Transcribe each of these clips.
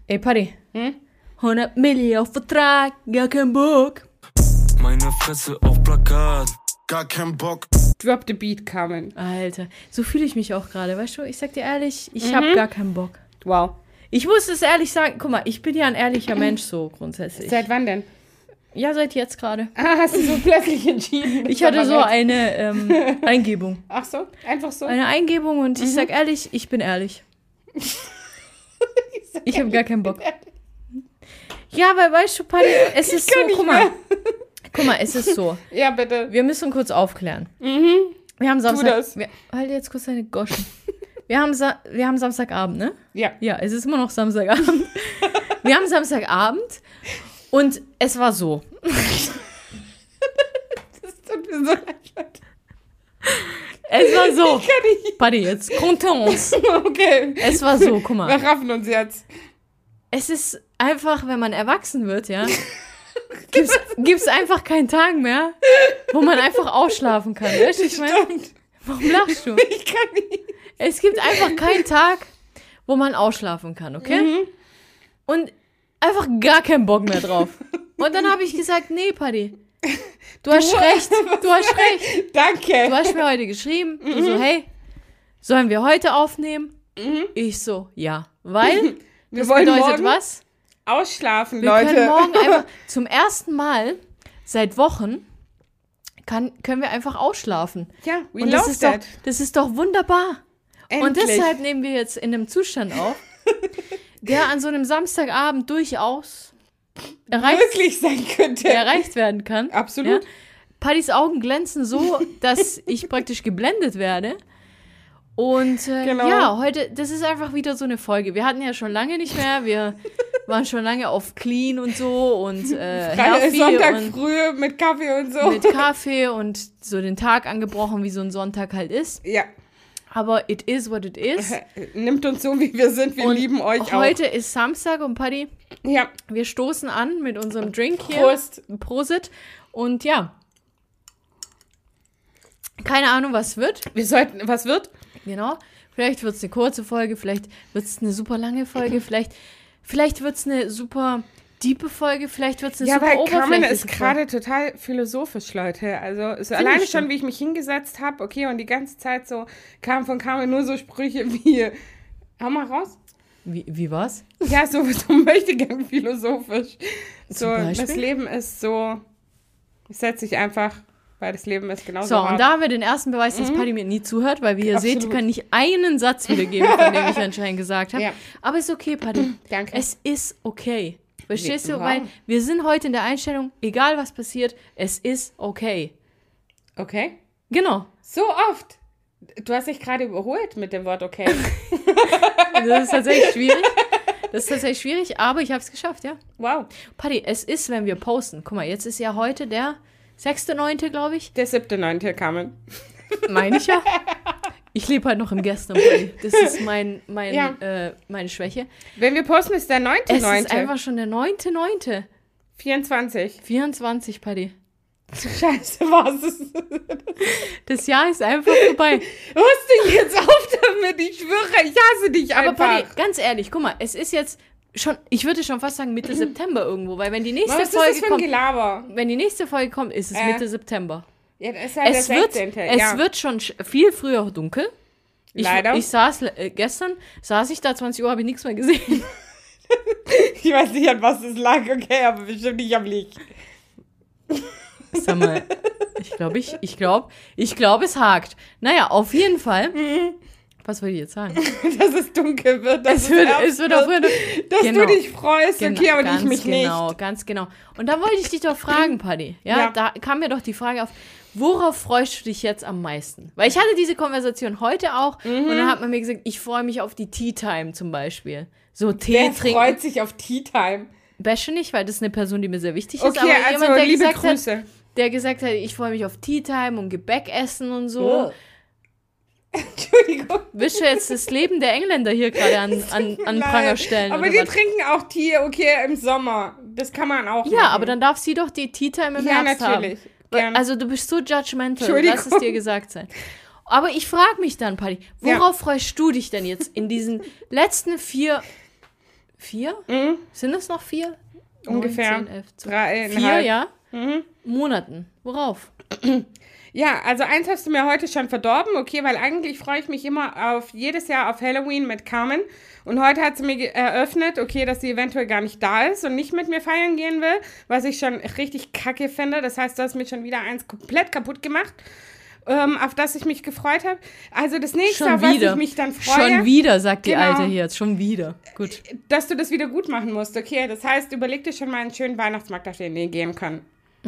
Ey, Paddy. 100 Milli auf Vertrag, gar kein Bock. Meine Fresse auf Plakat, gar kein Bock. Drop the beat, Carmen. Alter, so fühle ich mich auch gerade, weißt du? Ich sag dir ehrlich, ich hab gar keinen Bock. Wow. Ich muss es ehrlich sagen, guck mal, ich bin ja ein ehrlicher Mensch so grundsätzlich. Seit wann denn? Ja, seit jetzt gerade. Ah, hast du so plötzlich entschieden? Ich hatte so eine Eingebung. Ach so, einfach so? Eine Eingebung und ich sag ehrlich, ich bin ehrlich. Ich habe gar keinen Bock. Ja, weil weißt du, Paddy, es ist so, guck mal, es ist so. Ja, bitte. Wir müssen kurz aufklären. Wir haben Samstag. das. Halt jetzt kurz deine Goschen. Wir haben Samstagabend, ne? Ja. Ja, es ist immer noch Samstagabend. Wir haben Samstagabend und es war so. Das tut mir so leid. Es war so. Ich kann nicht. Paddy, jetzt Contenance. Okay. Es war so, guck mal. Wir raffen uns jetzt. Es ist einfach, wenn man erwachsen wird, ja, gibt's einfach keinen Tag mehr, wo man einfach ausschlafen kann. Weißt du, ich meine, warum lachst du? Ich kann nicht. Es gibt einfach keinen Tag, wo man ausschlafen kann, okay? Und einfach gar keinen Bock mehr drauf. Und dann habe ich gesagt, nee, Paddy, du hast recht. Danke. Du hast mir heute geschrieben, du so, hey, sollen wir heute aufnehmen? Ich so, ja, weil Wir wollen bedeutet morgen was? ausschlafen, Wir Leute. können morgen einfach zum ersten Mal seit Wochen können wir einfach ausschlafen. Ja, we Und love that. Das ist doch wunderbar. Und Endlich. deshalb nehmen wir jetzt in einem Zustand auf, der an so einem Samstagabend durchaus Wirklich sein könnte. erreicht werden kann. Absolut. Ja? Paddys Augen glänzen so, dass ich praktisch geblendet werde. Und Genau. ja, heute, das ist einfach wieder so eine Folge. Wir hatten ja schon lange nicht mehr, wir waren schon lange auf Clean und so und healthy Sonntag und früh mit Kaffee und so. mit Kaffee und so den Tag angebrochen, wie so ein Sonntag halt ist. Ja. Aber it is what it is. Nimmt uns so, wie wir sind. Wir Und lieben euch heute ist Samstag und Paddy, auch. Ja. wir stoßen an mit unserem Drink hier. Prost. Prosit. Und ja, keine Ahnung, was wird. Was wird? Genau. Vielleicht wird es eine kurze Folge, vielleicht wird es eine super lange Folge, vielleicht wird es eine super diepe Folge, vielleicht wird es eine Ja, super weil oberflächliche Carmen ist Folge. gerade total philosophisch, Leute. Also so alleine ich schon, schon. wie ich mich hingesetzt habe, okay, und die ganze Zeit so kam von Carmen nur so Sprüche wie, hau mal raus. Wie war's? Ja, so möchte gern philosophisch. So, Beispiel? das Leben ist so, es setzt sich einfach, weil das Leben ist genauso So, hart. und da haben wir den ersten Beweis, dass Paddy mir nie zuhört, weil wie ihr seht, Absolut. kann nicht einen Satz wiedergeben, von dem ich anscheinend gesagt habe. Ja. Aber ist okay, Paddy. Danke. Es ist okay. Verstehst du? Wow. Weil wir sind heute in der Einstellung, egal was passiert, es ist okay. Okay. Genau. So oft. Du hast dich gerade überholt mit dem Wort okay. Das ist tatsächlich schwierig. Aber ich habe es geschafft, ja. Wow. Paddy, es ist, wenn wir posten. Guck mal, jetzt ist ja heute der 6.9., glaube ich. Der 7.9. Carmen. Meine ich ja. Ich lebe halt noch im Gestern, Paddy. Das ist meine Schwäche. Wenn wir posten, ist der 9.9. Es ist einfach schon der 9.9. 24. 24, Paddy. Scheiße, was ist Das Jahr ist einfach vorbei. Hörst du jetzt auf damit? Ich schwöre, ich hasse dich Aber einfach. Paddy, ganz ehrlich, guck mal, es ist jetzt schon, ich würde schon fast sagen Mitte September irgendwo, weil wenn die nächste Was ist das Folge für ein kommt, Gelaber? wenn die nächste Folge kommt, ist es Mitte September. Ja, das ist halt Es der 16. wird schon viel früher dunkel. Leider. Ich saß gestern, ich da 20 Uhr, habe ich nichts mehr gesehen. Ich weiß nicht, an was es lag, okay, aber bestimmt nicht am Licht. Sag mal, ich glaube, es hakt. Naja, auf jeden Fall. Was wollte ich jetzt sagen? Dass es dunkel wird, dass Es wird auch früher dass genau. du dich freust, okay, aber ich mich nicht. Ganz genau. Und da wollte ich dich doch fragen, Paddy. Ja. Da kam mir doch die Frage auf, worauf freust du dich jetzt am meisten? Weil ich hatte diese Konversation heute auch und dann hat man mir gesagt, ich freue mich auf die Tea Time zum Beispiel. So Tee Wer trinken. freut sich auf Tea Time? Bäsche nicht, weil das ist eine Person, die mir sehr wichtig ist. Okay, Aber also jemand, liebe Grüße. der gesagt hat, ich freue mich auf Tea Time und Gebäck essen und so. Entschuldigung. Willst du jetzt das Leben der Engländer hier gerade an Pranger stellen? Aber oder die was? trinken auch Tee, okay, im Sommer. Das kann man auch Ja, machen. aber dann darf sie doch die Tea Time im Ja, Herbst natürlich. haben. Gern. Also du bist so judgmental, Entschuldigung. lass es dir gesagt sein. Aber ich frage mich dann, Paddy, worauf freust du dich denn jetzt in diesen letzten vier 4? Sind es noch 4? Ungefähr. 9, 10, 11, 12. 3,5. 4, ja? Monaten. Worauf? Ja, also eins hast du mir heute schon verdorben, okay, weil eigentlich freue ich mich immer jedes Jahr auf Halloween mit Carmen. Und heute hat sie mir eröffnet, okay, dass sie eventuell gar nicht da ist und nicht mit mir feiern gehen will, was ich schon richtig kacke finde. Das heißt, du hast mir schon wieder eins komplett kaputt gemacht, auf das ich mich gefreut habe. Also das nächste, auf was ich mich dann freue. Schon wieder, sagt die Alte hier jetzt. Schon wieder. Gut. Dass du das wieder gut machen musst, okay. Das heißt, überleg dir schon mal einen schönen Weihnachtsmarkt, auf den du gehen können.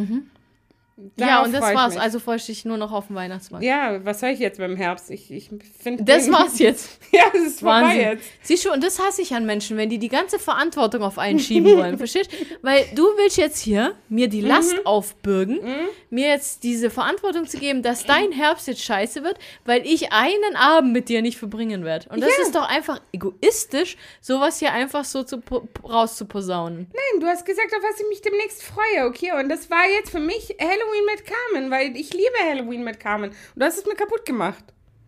Ja, und das war's. Also freust du dich nur noch auf den Weihnachtsmarkt. Ja, was soll ich jetzt beim Herbst? Ich finde... Das war's jetzt. Ja, das ist vorbei Wahnsinn. jetzt. Siehst du, und das hasse ich an Menschen, wenn die ganze Verantwortung auf einen schieben wollen. Verstehst du? Weil du willst jetzt hier mir die Last aufbürgen, mir jetzt diese Verantwortung zu geben, dass dein Herbst jetzt scheiße wird, weil ich einen Abend mit dir nicht verbringen werde. Und das ist doch einfach egoistisch, sowas hier einfach so rauszuposaunen. Nein, du hast gesagt, auf was ich mich demnächst freue, okay? Und das war jetzt für mich Halloween mit Carmen, weil ich liebe Halloween mit Carmen. Und du hast es mir kaputt gemacht.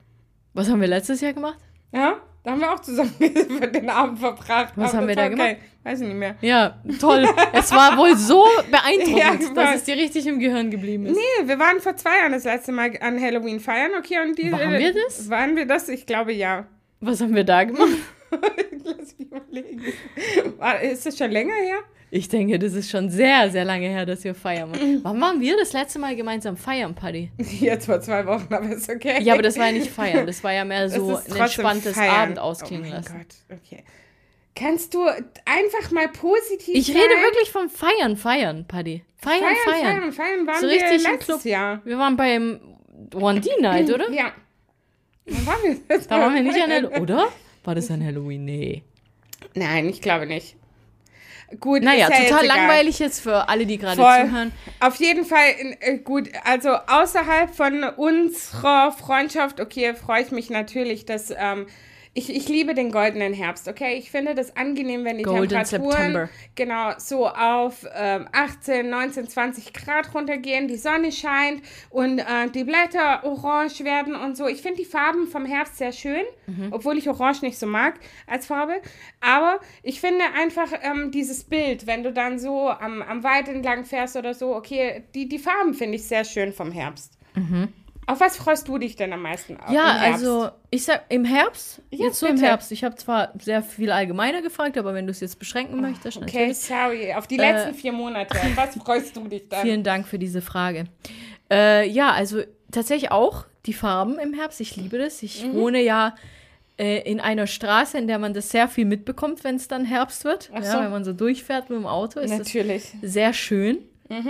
Was haben wir letztes Jahr gemacht? Ja, da haben wir auch zusammen den Abend verbracht. Was haben wir da gemacht? Weiß ich nicht mehr. Ja, toll. Es war wohl so beeindruckend, Ja, dass es dir richtig im Gehirn geblieben ist. Nee, wir waren vor 2 Jahren das letzte Mal an Halloween feiern, okay? Und Waren wir das? Waren wir das? Ich glaube, ja. Was haben wir da gemacht? Lass mich überlegen. Ist das schon länger her? Ich denke, das ist schon sehr, sehr lange her, dass wir feiern. Wann waren wir das letzte Mal gemeinsam feiern, Paddy? Jetzt vor 2 Wochen, aber ist okay. Ja, aber das war ja nicht feiern. Das war ja mehr so ein entspanntes feiern. Abend ausklingen lassen. Oh mein Gott, okay. Kannst du einfach mal positiv Ich sein? rede wirklich vom Feiern, Paddy. Feiern. Feiern waren So wir richtig im letztes Club. Jahr. Wir waren beim 1D-Night, oder? Ja. Da waren wir, Da waren wir nicht an Halloween, oder? War das an Halloween? Nee. Nein, ich glaube nicht. Gut, Naja, ist ja total jetzt egal. langweilig jetzt für alle, die gerade Voll. zuhören. Auf jeden Fall, gut, also außerhalb von unserer Freundschaft, okay, freue ich mich natürlich, dass ich liebe den goldenen Herbst, okay? Ich finde das angenehm, wenn die Golden Temperaturen September. genau so auf 18, 19, 20 Grad runtergehen, die Sonne scheint und die Blätter orange werden und so. Ich finde die Farben vom Herbst sehr schön, obwohl ich orange nicht so mag als Farbe. Aber ich finde einfach dieses Bild, wenn du dann so am Wald entlang fährst oder so, okay, die Farben finde ich sehr schön vom Herbst. Auf was freust du dich denn am meisten? Ja, im Herbst? also ich sag im Herbst, Ja, jetzt so im bitte. Herbst. Ich habe zwar sehr viel allgemeiner gefragt, aber wenn du es jetzt beschränken möchtest, Okay, natürlich. sorry. Auf die letzten 4 Monate. Auf was freust du dich dann? Vielen Dank für diese Frage. Ja, also tatsächlich auch die Farben im Herbst. Ich liebe das. Ich wohne ja in einer Straße, in der man das sehr viel mitbekommt, wenn es dann Herbst wird. Ach so. Ja, wenn man so durchfährt mit dem Auto, ist Natürlich. das sehr schön.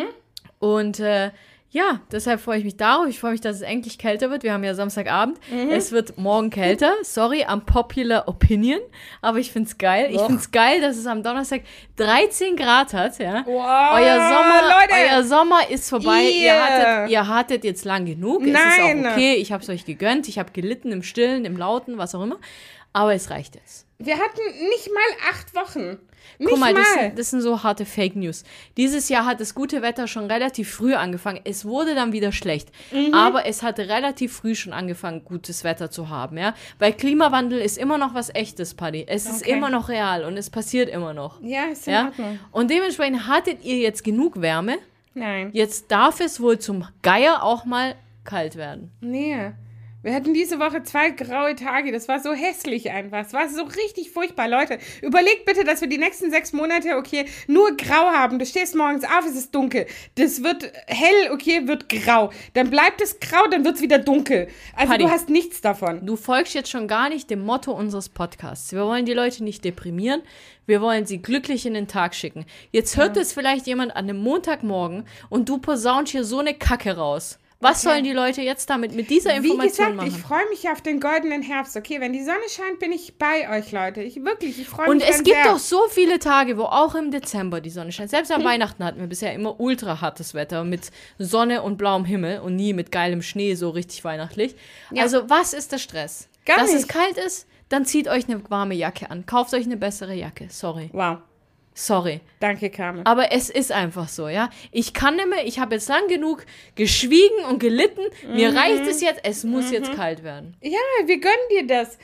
Und ja, deshalb freue ich mich darauf. Ich freue mich, dass es endlich kälter wird. Wir haben ja Samstagabend. Es wird morgen kälter. Sorry, unpopular opinion. Aber ich finde es geil. Ich finde es geil, dass es am Donnerstag 13 Grad hat. Ja. Wow, Euer Sommer ist vorbei. Ihr hattet jetzt lang genug. Es ist Nein. auch okay. Ich habe es euch gegönnt. Ich habe gelitten im Stillen, im Lauten, was auch immer. Aber es reicht jetzt. Wir hatten nicht mal 8 Wochen. Nicht Guck mal, mal. das sind so harte Fake News. Dieses Jahr hat das gute Wetter schon relativ früh angefangen. Es wurde dann wieder schlecht. Aber es hatte relativ früh schon angefangen, gutes Wetter zu haben, ja. Weil Klimawandel ist immer noch was Echtes, Paddy. Es ist Okay. immer noch real und es passiert immer noch. Ja, ist in Ja? Ordnung. Und dementsprechend hattet ihr jetzt genug Wärme. Nein. Jetzt darf es wohl zum Geier auch mal kalt werden. Nee. Wir hatten diese Woche 2 graue Tage. Das war so hässlich einfach. Es war so richtig furchtbar. Leute, überlegt bitte, dass wir die nächsten 6 Monate, okay, nur grau haben. Du stehst morgens auf, es ist dunkel. Das wird hell, okay, wird grau. Dann bleibt es grau, dann wird es wieder dunkel. Also Paddy, du hast nichts davon. Du folgst jetzt schon gar nicht dem Motto unseres Podcasts. Wir wollen die Leute nicht deprimieren. Wir wollen sie glücklich in den Tag schicken. Jetzt hört es vielleicht jemand an einem Montagmorgen und du posaunst hier so eine Kacke raus. Was sollen die Leute jetzt damit mit dieser Wie Information gesagt, ich machen? freue mich auf den goldenen Herbst. Okay, wenn die Sonne scheint, bin ich bei euch, Leute. Ich freue Und mich es dann gibt sehr. doch so viele Tage, wo auch im Dezember die Sonne scheint. Selbst an Weihnachten hatten wir bisher immer ultra hartes Wetter mit Sonne und blauem Himmel und nie mit geilem Schnee, so richtig weihnachtlich. Ja. Also was ist der Stress? Gar Dass es nicht. kalt ist, dann zieht euch eine warme Jacke an. Kauft euch eine bessere Jacke. Sorry. Danke, Carmen. Aber es ist einfach so, ja. Ich kann nicht mehr, ich habe jetzt lang genug geschwiegen und gelitten. Mir reicht es jetzt, es muss jetzt kalt werden. Ja, wir gönnen dir das.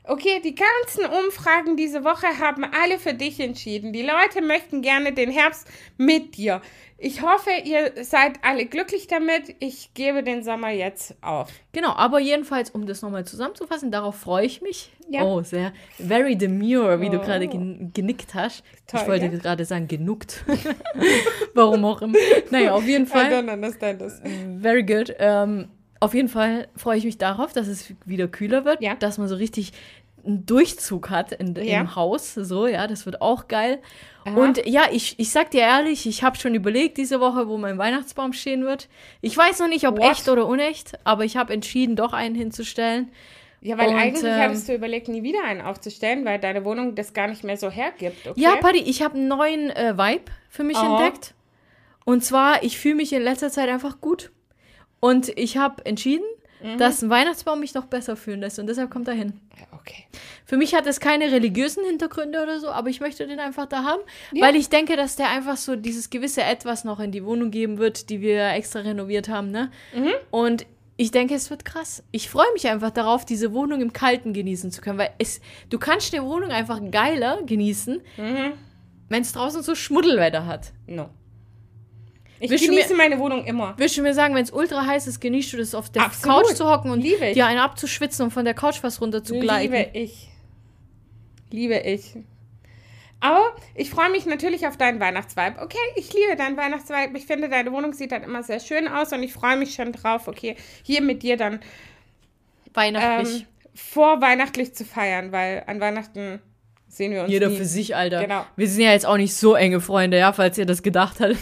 Okay, die ganzen Umfragen diese Woche haben alle für dich entschieden. Die Leute möchten gerne den Herbst mit dir. Ich hoffe, ihr seid alle glücklich damit. Ich gebe den Sommer jetzt auf. Genau, aber jedenfalls, um das nochmal zusammenzufassen, darauf freue ich mich. Ja. Oh, sehr, very demure, wie du gerade genickt hast. Toll, ich wollte ja? gerade sagen, genuckt. Warum auch immer. Naja, auf jeden I Fall. don't understand this. Very good. Auf jeden Fall freue ich mich darauf, dass es wieder kühler wird, Ja. dass man so richtig einen Durchzug hat Ja. im Haus. So, ja, das wird auch geil. Aha. Und ja, ich sag dir ehrlich, ich habe schon überlegt diese Woche, wo mein Weihnachtsbaum stehen wird. Ich weiß noch nicht, ob What? echt oder unecht, aber ich habe entschieden, doch einen hinzustellen. Ja, weil Und, eigentlich hattest du überlegt, nie wieder einen aufzustellen, weil deine Wohnung das gar nicht mehr so hergibt, okay? Ja, Paddy, ich habe einen neuen Vibe für mich Aha. entdeckt. Und zwar, ich fühle mich in letzter Zeit einfach gut. Und ich habe entschieden, dass ein Weihnachtsbaum mich noch besser fühlen lässt. Und deshalb kommt er hin. Okay. Für mich hat es keine religiösen Hintergründe oder so, aber ich möchte den einfach da haben, Ja. weil ich denke, dass der einfach so dieses gewisse Etwas noch in die Wohnung geben wird, die wir extra renoviert haben, ne? Und ich denke, es wird krass. Ich freue mich einfach darauf, diese Wohnung im Kalten genießen zu können, weil du kannst die Wohnung einfach geiler genießen, wenn es draußen so Schmuddelwetter hat. No. Ich Willst du genieße meine Wohnung immer. Willst du mir sagen, wenn es ultra heiß ist, genießt du das auf der Absolut. Couch zu hocken und Liebe ich. dir einen abzuschwitzen und von der Couch fast runter zu gleiten? Liebe ich. Liebe ich. Aber ich freue mich natürlich auf deinen Weihnachtsvibe. Okay, ich liebe deinen Weihnachtsvibe. Ich finde, deine Wohnung sieht halt immer sehr schön aus und ich freue mich schon drauf, okay, hier mit dir dann Weihnachtlich. vorweihnachtlich zu feiern, weil an Weihnachten sehen wir uns Jeder nie. für sich, Alter. Genau. Wir sind ja jetzt auch nicht so enge Freunde, ja, falls ihr das gedacht habt.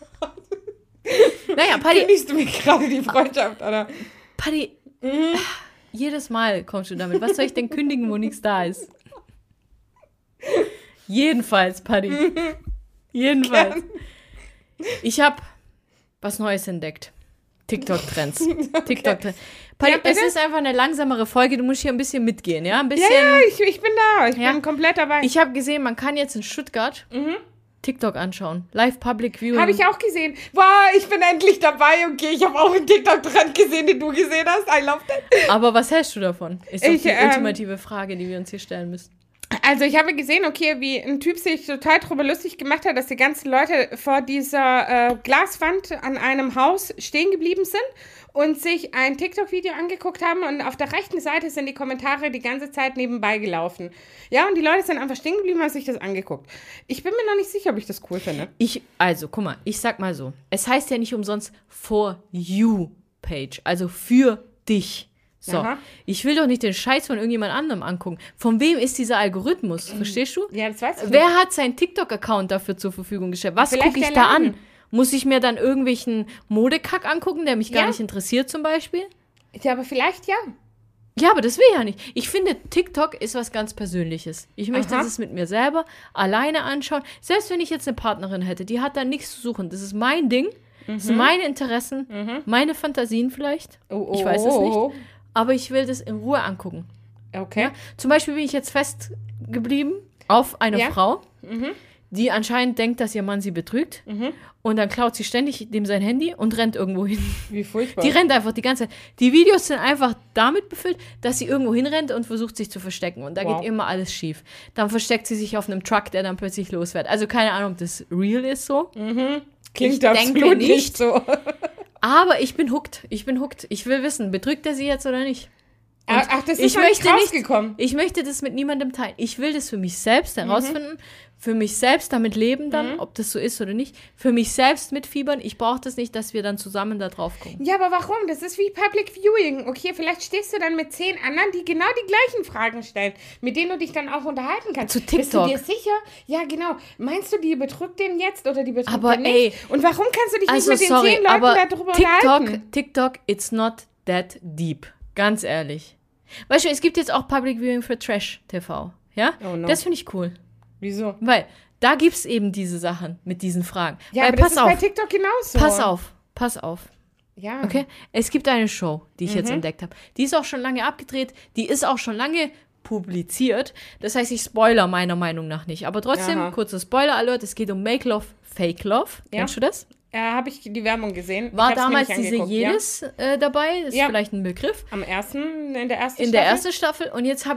Naja, Paddy, Genießt du mir gerade die Freundschaft, oder? Paddy, jedes Mal kommst du damit. Was soll ich denn kündigen, wo nichts da ist? Jedenfalls, Paddy. Jedenfalls. Ich habe was Neues entdeckt. TikTok-Trends. TikTok-Trends. Paddy, Ja, bitte? es ist einfach eine langsamere Folge. Du musst hier ein bisschen mitgehen, ja? Ein bisschen. Ja, ich bin da. Ich Ja. bin komplett dabei. Ich habe gesehen, man kann jetzt in Stuttgart TikTok anschauen. Live Public Viewing. Habe ich auch gesehen. Wow, ich bin endlich dabei. Okay, ich habe auch einen TikTok-Trend gesehen, den du gesehen hast. I love that. Aber was hältst du davon? Ist doch Ich, die ultimative Frage, die wir uns hier stellen müssen. Also ich habe gesehen, okay, wie ein Typ sich total drüber lustig gemacht hat, dass die ganzen Leute vor dieser Glaswand an einem Haus stehen geblieben sind und sich ein TikTok-Video angeguckt haben und auf der rechten Seite sind die Kommentare die ganze Zeit nebenbei gelaufen. Ja, und die Leute sind einfach stehen geblieben und haben sich das angeguckt. Ich bin mir noch nicht sicher, ob ich das cool finde. Also, guck mal, ich sag mal so. Es heißt ja nicht umsonst For You Page, also für dich. So, Aha. ich will doch nicht den Scheiß von irgendjemand anderem angucken. Von wem ist dieser Algorithmus? Verstehst du? Ja, das weiß ich nicht. Wer hat seinen TikTok-Account dafür zur Verfügung gestellt? Was Vielleicht gucke ich der da Laden. an? Muss ich mir dann irgendwelchen Modekack angucken, der mich gar Ja. nicht interessiert zum Beispiel? Ja, aber vielleicht ja. Ja, aber das will ich ja nicht. Ich finde, TikTok ist was ganz Persönliches. Ich möchte Aha. das mit mir selber alleine anschauen. Selbst wenn ich jetzt eine Partnerin hätte, die hat da nichts zu suchen. Das ist mein Ding. Das sind meine Interessen, meine Fantasien vielleicht. Ich weiß es nicht. Aber ich will das in Ruhe angucken. Okay. Ja? Zum Beispiel bin ich jetzt festgeblieben auf einer Ja. Frau, die anscheinend denkt, dass ihr Mann sie betrügt. Und dann klaut sie ständig dem sein Handy und rennt irgendwo hin. Wie furchtbar. Die rennt einfach die ganze Zeit. Die Videos sind einfach damit befüllt, dass sie irgendwo hinrennt und versucht, sich zu verstecken. Und da Wow. geht immer alles schief. Dann versteckt sie sich auf einem Truck, der dann plötzlich losfährt. Also keine Ahnung, ob das real ist so. Klingt ich absolut denke nicht nicht. so. Aber ich bin hooked. Ich bin hooked. Ich will wissen, betrügt er sie jetzt oder nicht? Ach, das ist Ich noch nicht möchte nicht, rausgekommen. ich möchte das mit niemandem teilen. Ich will das für mich selbst herausfinden, für mich selbst damit leben dann, ob das so ist oder nicht. Für mich selbst mitfiebern. Ich brauche das nicht, dass wir dann zusammen da drauf gucken. Ja, aber warum? Das ist wie Public Viewing. Okay, vielleicht stehst du dann mit 10 anderen, die genau die gleichen Fragen stellen, mit denen du dich dann auch unterhalten kannst. Zu Bist du TikTok. dir sicher? Ja, genau. Meinst du, die betrügt den jetzt oder die betrügt Aber den nicht? ey, Und warum kannst du dich Also nicht mit den sorry, 10 Leuten aber darüber unterhalten? TikTok, it's not that deep. Ganz ehrlich. Weißt du, es gibt jetzt auch Public Viewing für Trash-TV. Ja? Oh no. Das finde ich cool. Wieso? Weil da gibt es eben diese Sachen mit diesen Fragen. Ja, Weil aber das pass ist bei auf, TikTok genauso. pass auf. Ja. Okay? Es gibt eine Show, die ich jetzt entdeckt habe. Die ist auch schon lange abgedreht, die ist auch schon lange publiziert. Das heißt, ich spoiler meiner Meinung nach nicht. Aber trotzdem, Aha. kurzer Spoiler-Alert, es geht um Make Love, Fake Love. Ja. Kennst du das? Habe ich die Werbung gesehen. War Ich hab's mir damals nicht diese angeguckt, Jedes dabei, ist Ja. vielleicht ein Begriff. Ja? In der ersten In Staffel? der ersten Staffel. Und jetzt habe ich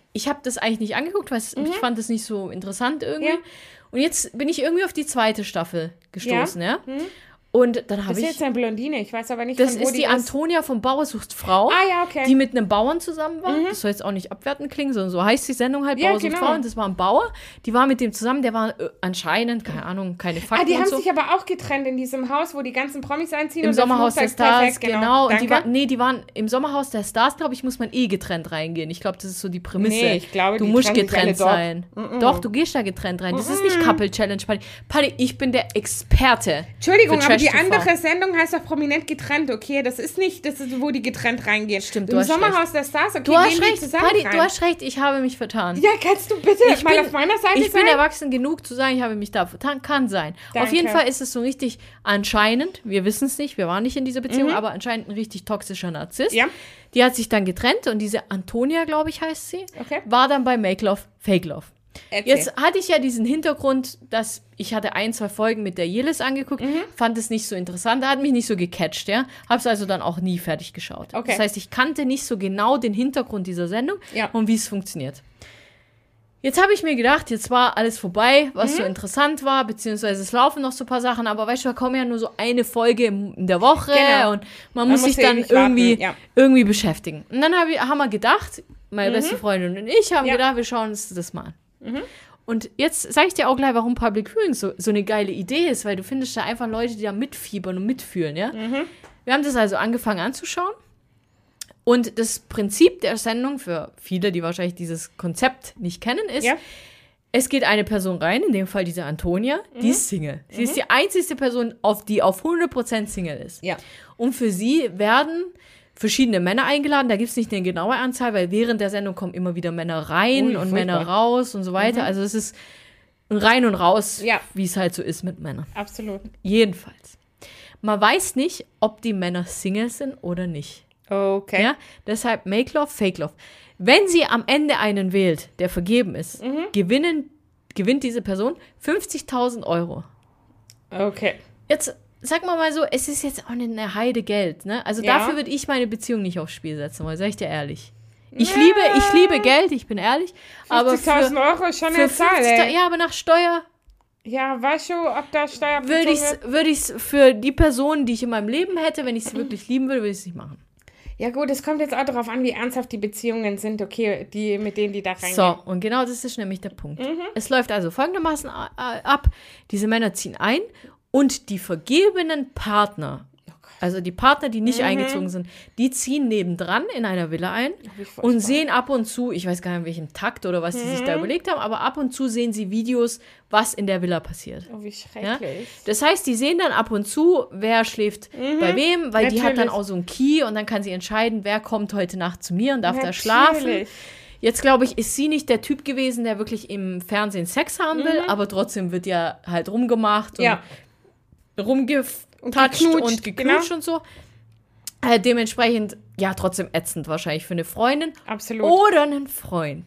ich habe das eigentlich nicht angeguckt, weil ich fand das nicht so interessant irgendwie. Ja. Und jetzt bin ich irgendwie auf die 2. Staffel gestoßen, ja. Und dann habe Das ist ich... jetzt eine Blondine, ich weiß aber nicht, Das von wo ist die Antonia vom Bauer sucht Frau, ja, okay. die mit einem Bauern zusammen war. Das soll jetzt auch nicht abwertend klingen, sondern so heißt die Sendung halt, Ja, Bauer sucht genau. Frau. Und das war ein Bauer, die war mit dem zusammen, der war anscheinend, keine Ahnung, keine Fakten die und haben so. sich aber auch getrennt in diesem Haus, wo die ganzen Promis einziehen. Im und das Sommerhaus der Flugzeug Stars, perfekt, genau. Und Danke. die waren im Sommerhaus der Stars, glaube ich, muss man getrennt reingehen. Ich glaube, das ist so die Prämisse. Nee, ich glaube, du die musst trennen sich getrennt alle dort. sein. Doch, du gehst da getrennt rein. Das ist nicht Couple Challenge Party. Party, ich bin der Experte. Entschuldigung, für aber die Trash-TV. andere Sendung heißt doch prominent getrennt, okay? Das ist nicht, das ist, wo die getrennt reingehen. Stimmt, Im du hast Sommerhaus der Stars, okay, Du hast gehen die recht, zusammen Party, rein. du hast recht, ich habe mich vertan. Ja, kannst du bitte mal auf meiner Seite Ich sein? bin erwachsen genug zu sagen, ich habe mich da vertan. Kann sein. Danke. Auf jeden Fall ist es so richtig anscheinend, wir wissen es nicht, wir waren nicht in dieser Beziehung, aber anscheinend ein richtig toxischer Narzisst. Ja. Die hat sich dann getrennt und diese Antonia, glaube ich, heißt sie, Okay. war dann bei Make Love, Fake Love. Erzähl. Jetzt hatte ich ja diesen Hintergrund, dass ich hatte 1, 2 Folgen mit der Yildiz angeguckt, fand es nicht so interessant, hat mich nicht so gecatcht, ja. Hab's also dann auch nie fertig geschaut. Okay. Das heißt, ich kannte nicht so genau den Hintergrund dieser Sendung Ja. und wie es funktioniert. Jetzt habe ich mir gedacht, jetzt war alles vorbei, was so interessant war, beziehungsweise es laufen noch so ein paar Sachen, aber weißt du, da kommen ja nur so eine Folge in der Woche Genau. und man muss sich muss dann ewig warten, irgendwie, ja. irgendwie beschäftigen. Und dann haben wir gedacht, meine beste Freundin und ich haben Ja. gedacht, wir schauen uns das mal an. Und jetzt sage ich dir auch gleich, warum Public Viewing so eine geile Idee ist, weil du findest da einfach Leute, die da mitfiebern und mitfühlen, ja. Wir haben das also angefangen anzuschauen. Und das Prinzip der Sendung für viele, die wahrscheinlich dieses Konzept nicht kennen, ist, Ja. es geht eine Person rein, in dem Fall diese Antonia, die ist Single. Sie ist die einzige Person, die auf 100% Single ist. Ja. Und für sie werden verschiedene Männer eingeladen. Da gibt es nicht eine genaue Anzahl, weil während der Sendung kommen immer wieder Männer rein Ui, und furchtbar. Männer raus und so weiter. Also es ist ein Rein und Raus, Ja. wie es halt so ist mit Männern. Absolut. Jedenfalls. Man weiß nicht, ob die Männer Single sind oder nicht. Okay. Ja? Deshalb Make Love, Fake Love. Wenn sie am Ende einen wählt, der vergeben ist, gewinnt diese Person 50.000 Euro. Okay. Jetzt sag mal so, es ist jetzt auch eine Heide Geld, ne? Also Ja. dafür würde ich meine Beziehung nicht aufs Spiel setzen wollen, sag ich dir ehrlich. Ich liebe Geld, ich bin ehrlich, aber 50.000 für, Euro ist schon für eine Zahl, ey. ja, aber nach Steuer Ja, weißt du, ob da Steuer würde ich's für die Person, die ich in meinem Leben hätte, wenn ich sie wirklich lieben würde, würde ich es nicht machen. Ja gut, es kommt jetzt auch darauf an, wie ernsthaft die Beziehungen sind, okay, mit denen die da reingehen. So, und genau das ist nämlich der Punkt. Es läuft also folgendermaßen ab, diese Männer ziehen ein und die vergebenen Partner, also die Partner, die nicht eingezogen sind, die ziehen nebendran in einer Villa ein furchtbar. und sehen ab und zu, ich weiß gar nicht in welchem Takt oder was die sich da überlegt haben, aber ab und zu sehen sie Videos, was in der Villa passiert. Oh, wie Ja? schrecklich. Das heißt, die sehen dann ab und zu, wer schläft bei wem, weil die hat dann Natürlich. auch so einen Key und dann kann sie entscheiden, wer kommt heute Nacht zu mir und darf da schlafen. Natürlich. Jetzt glaube ich, ist sie nicht der Typ gewesen, der wirklich im Fernsehen Sex haben will, aber trotzdem wird ja halt rumgemacht und Ja. rumgetatscht geknutscht, und geknutscht genau. und so. Dementsprechend, ja, trotzdem ätzend wahrscheinlich für eine Freundin Absolut. oder einen Freund.